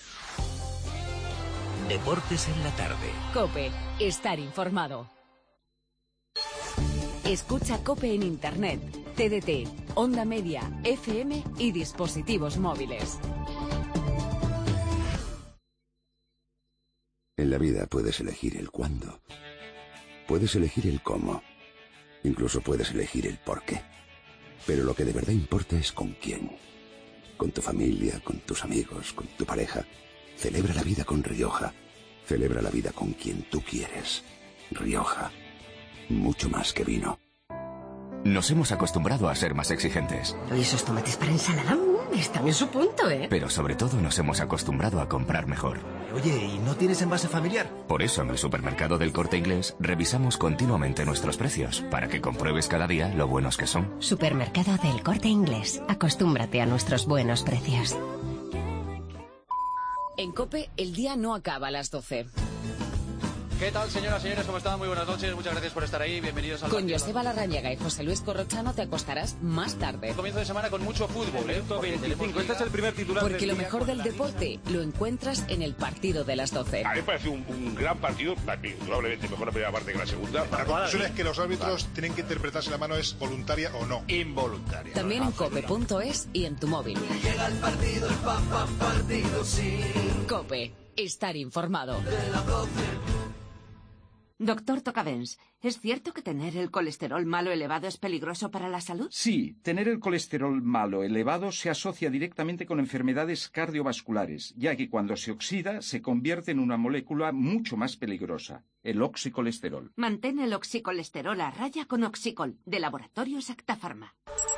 Deportes en la tarde. COPE. Estar informado. Escucha COPE en Internet, T D T, Onda Media, F M y dispositivos móviles. En la vida puedes elegir el cuándo. Puedes elegir el cómo. Incluso puedes elegir el por qué. Pero lo que de verdad importa es con quién. Con tu familia, con tus amigos, con tu pareja. Celebra la vida con Rioja. Celebra la vida con quien tú quieres. Rioja. Mucho más que vino. Nos hemos acostumbrado a ser más exigentes. ¿Y esos tomates para ensalada? Están en su punto, ¿eh? Pero sobre todo nos hemos acostumbrado a comprar mejor. Oye, ¿y no tienes envase familiar? Por eso en el supermercado del Corte Inglés revisamos continuamente nuestros precios, para que compruebes cada día lo buenos que son. Supermercado del Corte Inglés. Acostúmbrate a nuestros buenos precios. En COPE, el día no acaba a las doce. ¿Qué tal, señoras y señores? ¿Cómo están? Muy buenas noches. Muchas gracias por estar ahí. Bienvenidos al... Con Joseba Larrañaga y José Luis Corrochano te acostarás más tarde. Comienzo de semana con mucho fútbol, ¿eh? veinticinco. Este es el primer titular. Porque lo mejor del deporte lo encuentras en el partido de las doce. A mí me parece un, un gran partido, probablemente mejor la primera parte que la segunda. La conclusión es que los árbitros tienen que interpretar si la mano es voluntaria o no. Involuntaria. También en cope punto es y en tu móvil. Llega el partido, el papá partido, sí. Cope, estar informado. De las doce. Doctor Tocadens, ¿es cierto que tener el colesterol malo elevado es peligroso para la salud? Sí, tener el colesterol malo elevado se asocia directamente con enfermedades cardiovasculares, ya que cuando se oxida se convierte en una molécula mucho más peligrosa, el oxicolesterol. Mantén el oxicolesterol a raya con Oxicol, de Laboratorios Acta Pharma.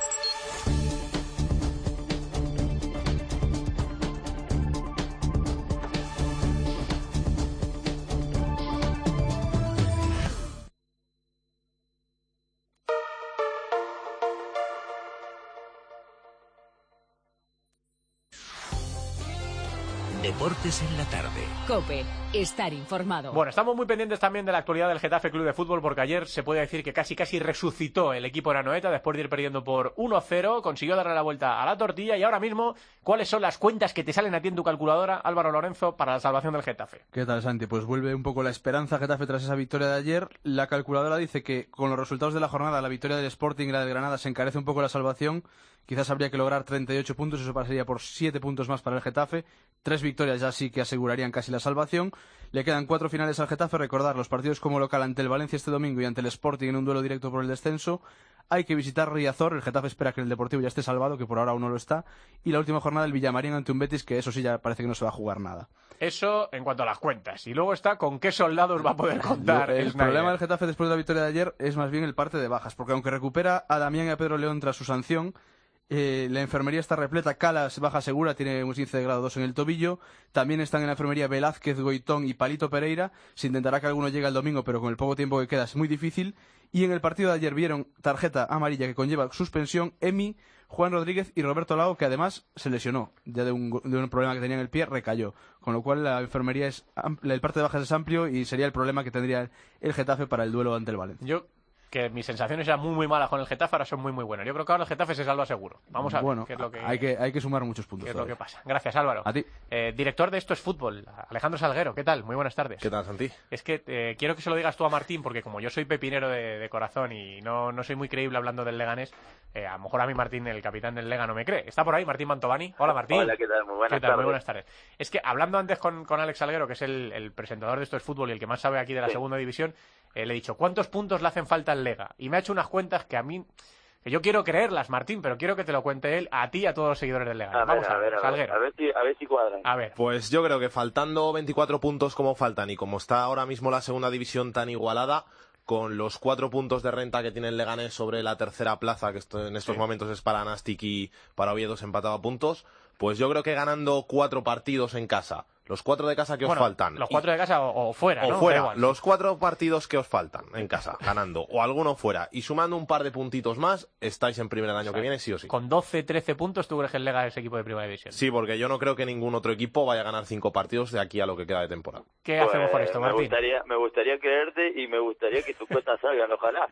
Deportes en la tarde. Cope, estar informado. Bueno, estamos muy pendientes también de la actualidad del Getafe Club de Fútbol, porque ayer se puede decir que casi casi resucitó el equipo de Anoeta después de ir perdiendo por uno cero, consiguió darle la vuelta a la tortilla y ahora mismo, ¿cuáles son las cuentas que te salen a ti en tu calculadora, Álvaro Lorenzo, para la salvación del Getafe? ¿Qué tal, Santi? Pues vuelve un poco la esperanza Getafe tras esa victoria de ayer. La calculadora dice que con los resultados de la jornada, la victoria del Sporting y la del Granada se encarece un poco la salvación. Quizás habría que lograr treinta y ocho puntos, eso pasaría por siete puntos más para el Getafe. Tres victorias ya sí que asegurarían casi la salvación. Le quedan cuatro finales al Getafe. Recordar los partidos como local ante el Valencia este domingo y ante el Sporting en un duelo directo por el descenso. Hay que visitar Riazor. El Getafe espera que el Deportivo ya esté salvado, que por ahora aún no lo está. Y la última jornada el Villamarín ante un Betis, que eso sí ya parece que no se va a jugar nada. Eso en cuanto a las cuentas. Y luego está con qué soldados va a poder contar. El problema del Getafe después de la victoria de ayer es más bien el parte de bajas. Porque aunque recupera a Damián y a Pedro León tras su sanción, Eh, la enfermería está repleta. Calas, baja segura, tiene un quince de grado dos en el tobillo. También están en la enfermería Velázquez, Goitón y Palito Pereira. Se intentará que alguno llegue el domingo, pero con el poco tiempo que queda es muy difícil. Y en el partido de ayer vieron tarjeta amarilla que conlleva suspensión Emi, Juan Rodríguez y Roberto Lago, que además se lesionó ya de un, de un problema que tenía en el pie, recayó. Con lo cual la enfermería es el parte de bajas es amplio y sería el problema que tendría el Getafe para el duelo ante el Valencia. Yo que mis sensaciones eran muy muy malas con el Getafe, ahora son muy muy buenas. Yo creo que ahora el Getafe se salva seguro. Vamos a bueno, ver qué es lo que hay que hay que sumar muchos puntos. ¿Qué es todavía. lo que pasa? Gracias, Álvaro. A ti. Eh, director de Esto es Fútbol, Alejandro Salguero, ¿qué tal? Muy buenas tardes. ¿Qué tal, Santi? Es que eh, quiero que se lo digas tú a Martín, porque como yo soy pepinero de, de corazón y no, no soy muy creíble hablando del Leganés, eh, a lo mejor a mí Martín, el capitán del Lega, no me cree. ¿Está por ahí Martín Mantovani? Hola, Martín. Hola, ¿qué tal? Muy buenas ¿Qué tal? tardes. Muy buenas tardes. Es que hablando antes con, con Alex Salguero, que es el, el presentador de Esto es Fútbol y el que más sabe aquí de la Sí. segunda división, eh, le he dicho, ¿cuántos puntos le hacen falta al Lega? Y me ha hecho unas cuentas que a mí, que yo quiero creerlas, Martín, pero quiero que te lo cuente él, a ti y a todos los seguidores del Lega. A ver, Vamos a ver, a ver, Salguero. a ver si, a ver si cuadran. A ver. Pues yo creo que faltando veinticuatro puntos como faltan y como está ahora mismo la segunda división tan igualada, con los cuatro puntos de renta que tiene el Leganés sobre la tercera plaza, que esto, en estos Sí. momentos es para Nastic y para Oviedo se empataba a puntos, pues yo creo que ganando cuatro partidos en casa, los cuatro de casa que os Bueno, faltan. los y- cuatro de casa o, o fuera, o ¿no? Da fuera, igual. los cuatro partidos que os faltan en casa, ganando, o alguno fuera, y sumando un par de puntitos más, estáis en primera el año O sea, que viene, sí o sí. Con doce, trece puntos, ¿tú crees que el Lega es equipo de primera división? Sí, porque yo no creo que ningún otro equipo vaya a ganar cinco partidos de aquí a lo que queda de temporada. ¿Qué hacemos con Pues, esto, me Martín? gustaría, me gustaría creerte y me gustaría que tus cuentas salgan, ojalá.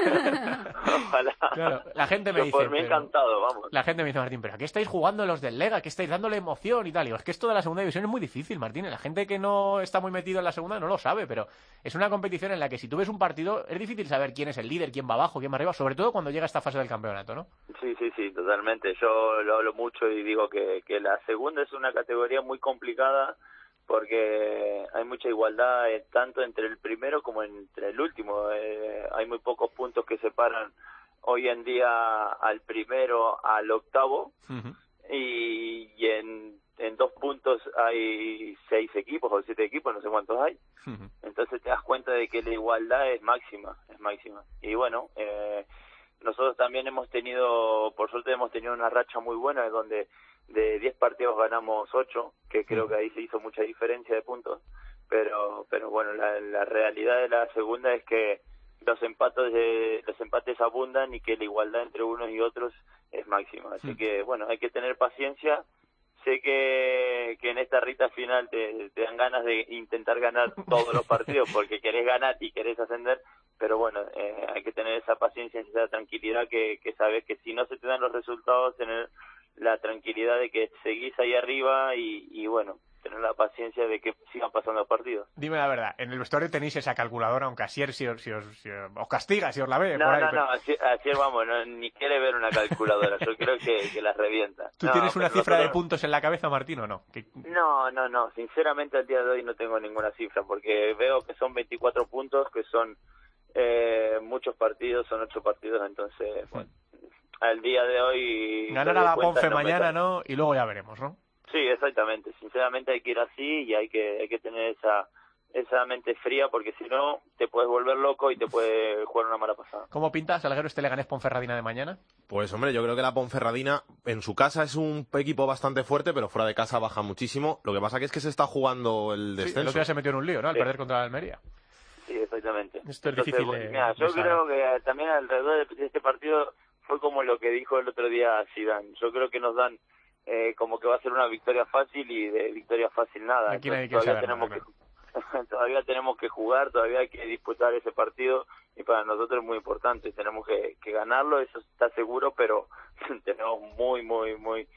ojalá. Claro, la gente me Yo dice, por mí pero- encantado, vamos. La gente me dice, Martín, ¿pero a qué estáis jugando los del Lega? ¿Qué estáis dándole emoción y tal? Y digo, es que esto de la segunda división es muy difícil, Martín. La gente que no está muy metido en la segunda no lo sabe, pero es una competición en la que si tú ves un partido es difícil saber quién es el líder, quién va abajo, quién va arriba, sobre todo cuando llega esta fase del campeonato, ¿no? Sí, sí, sí, totalmente. Yo lo hablo mucho y digo que, que la segunda es una categoría muy complicada porque hay mucha igualdad eh, tanto entre el primero como entre el último. Eh, hay muy pocos puntos que separan hoy en día al primero al octavo y, y en, en dos puntos hay seis equipos o siete equipos, no sé cuántos hay. Entonces te das cuenta de que la igualdad es máxima, es máxima. Y bueno, eh, nosotros también hemos tenido, por suerte hemos tenido una racha muy buena donde de diez partidos ganamos ocho, que creo que ahí se hizo mucha diferencia de puntos. Pero pero bueno, la, la realidad de la segunda es que los empates de, los empates abundan y que la igualdad entre unos y otros es máxima. Así que bueno, hay que tener paciencia, sé que, que en esta rita final te, te dan ganas de intentar ganar todos los partidos porque querés ganar y querés ascender, pero bueno, eh, hay que tener esa paciencia y esa tranquilidad que, que sabes que si no se te dan los resultados, tener la tranquilidad de que seguís ahí arriba y, y bueno, tener la paciencia de que sigan pasando los partidos. Dime la verdad, en el vestuario tenéis esa calculadora, aunque Asier si os, si os, si os, os castiga, si os la ve. No, por ahí, no, pero... no, Asier, Asier, vamos, no, ni quiere ver una calculadora, yo creo que, que las revienta. ¿Tú no, tienes una cifra nosotros... de puntos en la cabeza, Martín, o no? ¿Qué... No, no, no, sinceramente al día de hoy no tengo ninguna cifra, porque veo que son veinticuatro puntos, que son eh, muchos partidos, son ocho partidos, entonces, bueno, al día de hoy... Ganar a la Ponfe no mañana, ¿no? Y luego ya veremos, ¿no? Sí, exactamente. Sinceramente hay que ir así y hay que hay que tener esa esa mente fría porque si no te puedes volver loco y te puede jugar una mala pasada. ¿Cómo pinta, Salguero, este Leganés Ponferradina de mañana? Pues hombre, yo creo que la Ponferradina en su casa es un equipo bastante fuerte, pero fuera de casa baja muchísimo. Lo que pasa que es que se está jugando el descenso. Sí, el otro día se metió en un lío, ¿no? Al sí. perder contra la Almería. Sí, exactamente. Esto es Entonces, difícil bueno, de... mira, yo de creo que también alrededor de este partido fue como lo que dijo el otro día Zidane. Yo creo que nos dan Eh, como que va a ser una victoria fácil y de victoria fácil nada. Aquí nadie Entonces, todavía saber, tenemos no, que todavía tenemos que jugar, todavía hay que disputar ese partido y para nosotros es muy importante, tenemos que, que ganarlo, eso está seguro, pero tenemos muy muy muy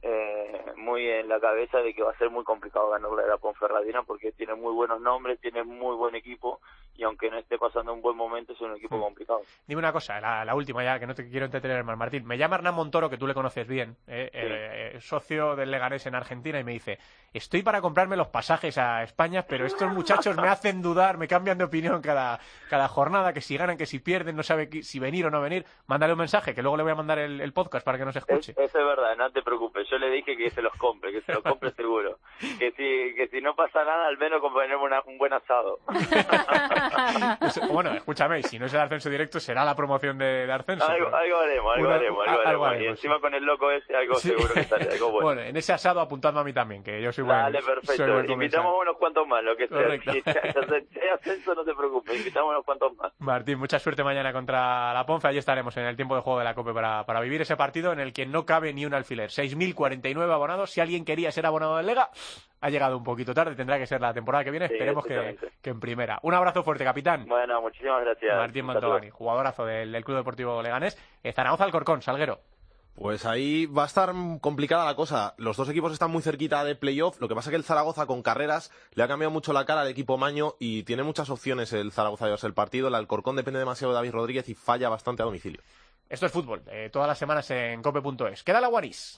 eh, muy en la cabeza de que va a ser muy complicado ganarle a la Ponferradina porque tiene muy buenos nombres, tiene muy buen equipo y aunque no esté pasando un buen momento es un equipo complicado. Dime una cosa, la, la última ya, que no te quiero entretener más, Martín. Me llama Hernán Montoro, que tú le conoces bien, eh, sí. eh, socio del Leganés en Argentina, y me dice, estoy para comprarme los pasajes a España, pero estos muchachos me hacen dudar, me cambian de opinión cada, cada jornada, que si ganan, que si pierden, no sabe si venir o no venir. Mándale un mensaje, que luego le voy a mandar el, el podcast para que nos escuche. Es, eso es verdad, no te preocupes, yo le dije que se los compre, que se los compre seguro. Que si, que si no pasa nada, al menos compraremos una, un buen asado. Bueno, escúchame, si no es el ascenso directo, será la promoción de, de ascenso. Algo, pero... algo haremos, algo Una, haremos, algo, algo haremos. haremos. Y encima con el loco ese, algo sí. seguro que sale, algo bueno. Bueno, en ese asado apuntadme a mí también, que yo soy buen Dale, perfecto. Soy buen Invitamos unos cuantos más, lo que sea. Correcto. Si hay ascenso, no te preocupes, invitamos unos cuantos más. Martín, mucha suerte mañana contra la Ponfe. Allí estaremos en el tiempo de juego de la COPE para, para vivir ese partido en el que no cabe ni un alfiler. seis mil cuarenta y nueve abonados. Si alguien quería ser abonado del Lega, ha llegado un poquito tarde. Tendrá que ser la temporada que viene. Sí, esperemos que, que en primera. Un abrazo fuerte, capitán. Bueno, muchísimas gracias. Martín Mantovani, jugadorazo del, del Club Deportivo Leganés. Zaragoza Alcorcón, Salguero. Pues ahí va a estar complicada la cosa. Los dos equipos están muy cerquita de playoff. Lo que pasa es que el Zaragoza con carreras le ha cambiado mucho la cara al equipo maño y tiene muchas opciones el Zaragoza de llevarse el partido. El Alcorcón depende demasiado de David Rodríguez y falla bastante a domicilio. Esto es fútbol, eh, todas las semanas en cope punto es. Queda la Guanís.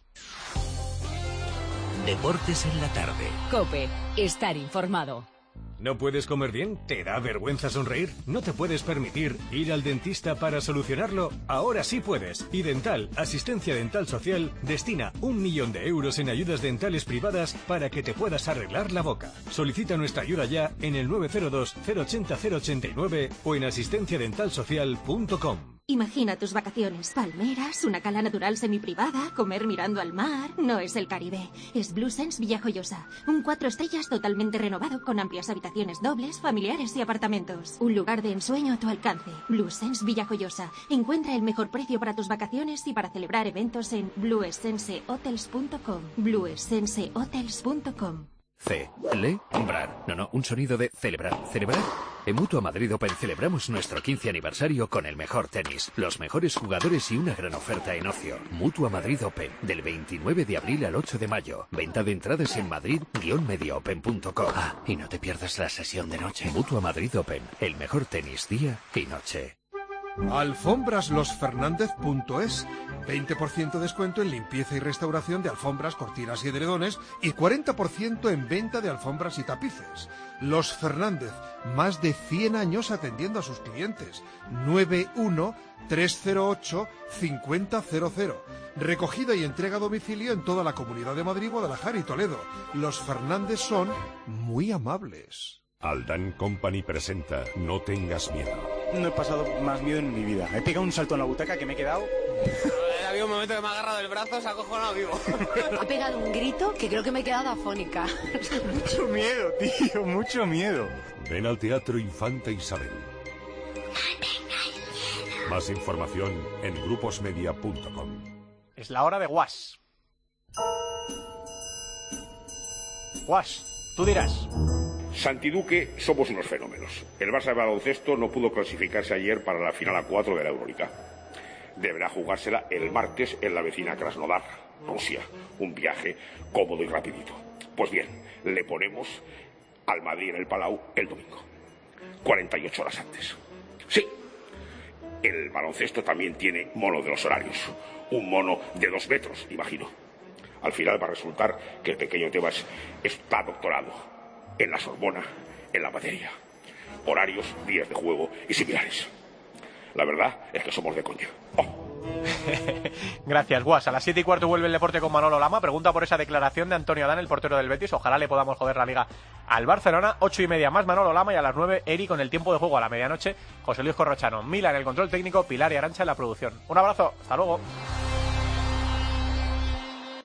Deportes en la tarde. COPE, estar informado. ¿No puedes comer bien? ¿Te da vergüenza sonreír? ¿No te puedes permitir ir al dentista para solucionarlo? Ahora sí puedes. Y Dental, Asistencia Dental Social, destina un millón de euros en ayudas dentales privadas para que te puedas arreglar la boca. Solicita nuestra ayuda ya en el nueve cero dos, cero ochenta, cero ochenta y nueve o en asistencia dental social punto com. Imagina tus vacaciones. Palmeras, una cala natural semiprivada, comer mirando al mar. No es el Caribe. Es Blue Sense Villajoyosa. Un cuatro estrellas totalmente renovado con amplias habitaciones dobles, familiares y apartamentos. Un lugar de ensueño a tu alcance. Blue Sense Villajoyosa. Encuentra el mejor precio para tus vacaciones y para celebrar eventos en blue essence hotels punto com. blue essence hotels punto com. Celebrar. No, no, un sonido de celebrar. ¿Celebrar? En Mutua Madrid Open celebramos nuestro quince aniversario con el mejor tenis, los mejores jugadores y una gran oferta en ocio. Mutua Madrid Open, del veintinueve de abril al ocho de mayo. Venta de entradas en madrid guion media open punto com. Ah, y no te pierdas la sesión de noche. Mutua Madrid Open, el mejor tenis día y noche. Alfombras los fernández punto es. veinte por ciento descuento en limpieza y restauración de alfombras, cortinas y edredones y cuarenta por ciento en venta de alfombras y tapices. Los Fernández, más de cien años atendiendo a sus clientes. nueve uno tres cero ocho cinco cero cero cero. Recogida y entrega a domicilio en toda la Comunidad de Madrid, Guadalajara y Toledo. Los Fernández son muy amables. Aldán Company presenta No tengas miedo. No he pasado más miedo en mi vida. He pegado un salto en la butaca que me he quedado... Ha habido un momento que me ha agarrado el brazo, se ha acojonado vivo. He pegado un grito que creo que me he quedado afónica. Mucho miedo, tío, mucho miedo. Ven al Teatro Infanta Isabel. Más información en gruposmedia punto com. Es la hora de Guas. Guas, tú dirás. Santi Duque, somos unos fenómenos. El Barça de baloncesto no pudo clasificarse ayer para la final a cuatro de la Euroliga. Deberá jugársela el martes en la vecina Krasnodar, Rusia. Un viaje cómodo y rapidito. Pues bien, le ponemos al Madrid en el Palau el domingo. cuarenta y ocho horas antes. Sí, el baloncesto también tiene mono de los horarios. Un mono de dos metros, imagino. Al final va a resultar que el pequeño Tebas está doctorado en la Sorbona, en la materia. Horarios, días de juego y similares. La verdad es que somos de coña. Oh. Gracias, Guas. A las siete y cuarto vuelve el deporte con Manolo Lama. Pregunta por esa declaración de Antonio Adán, el portero del Betis. Ojalá le podamos joder la liga al Barcelona. Ocho y media más Manolo Lama, y a las nueve Eri con el tiempo de juego. A la medianoche José Luis Corrochano. Mila en el control técnico, Pilar y Arantxa en la producción. Un abrazo, hasta luego.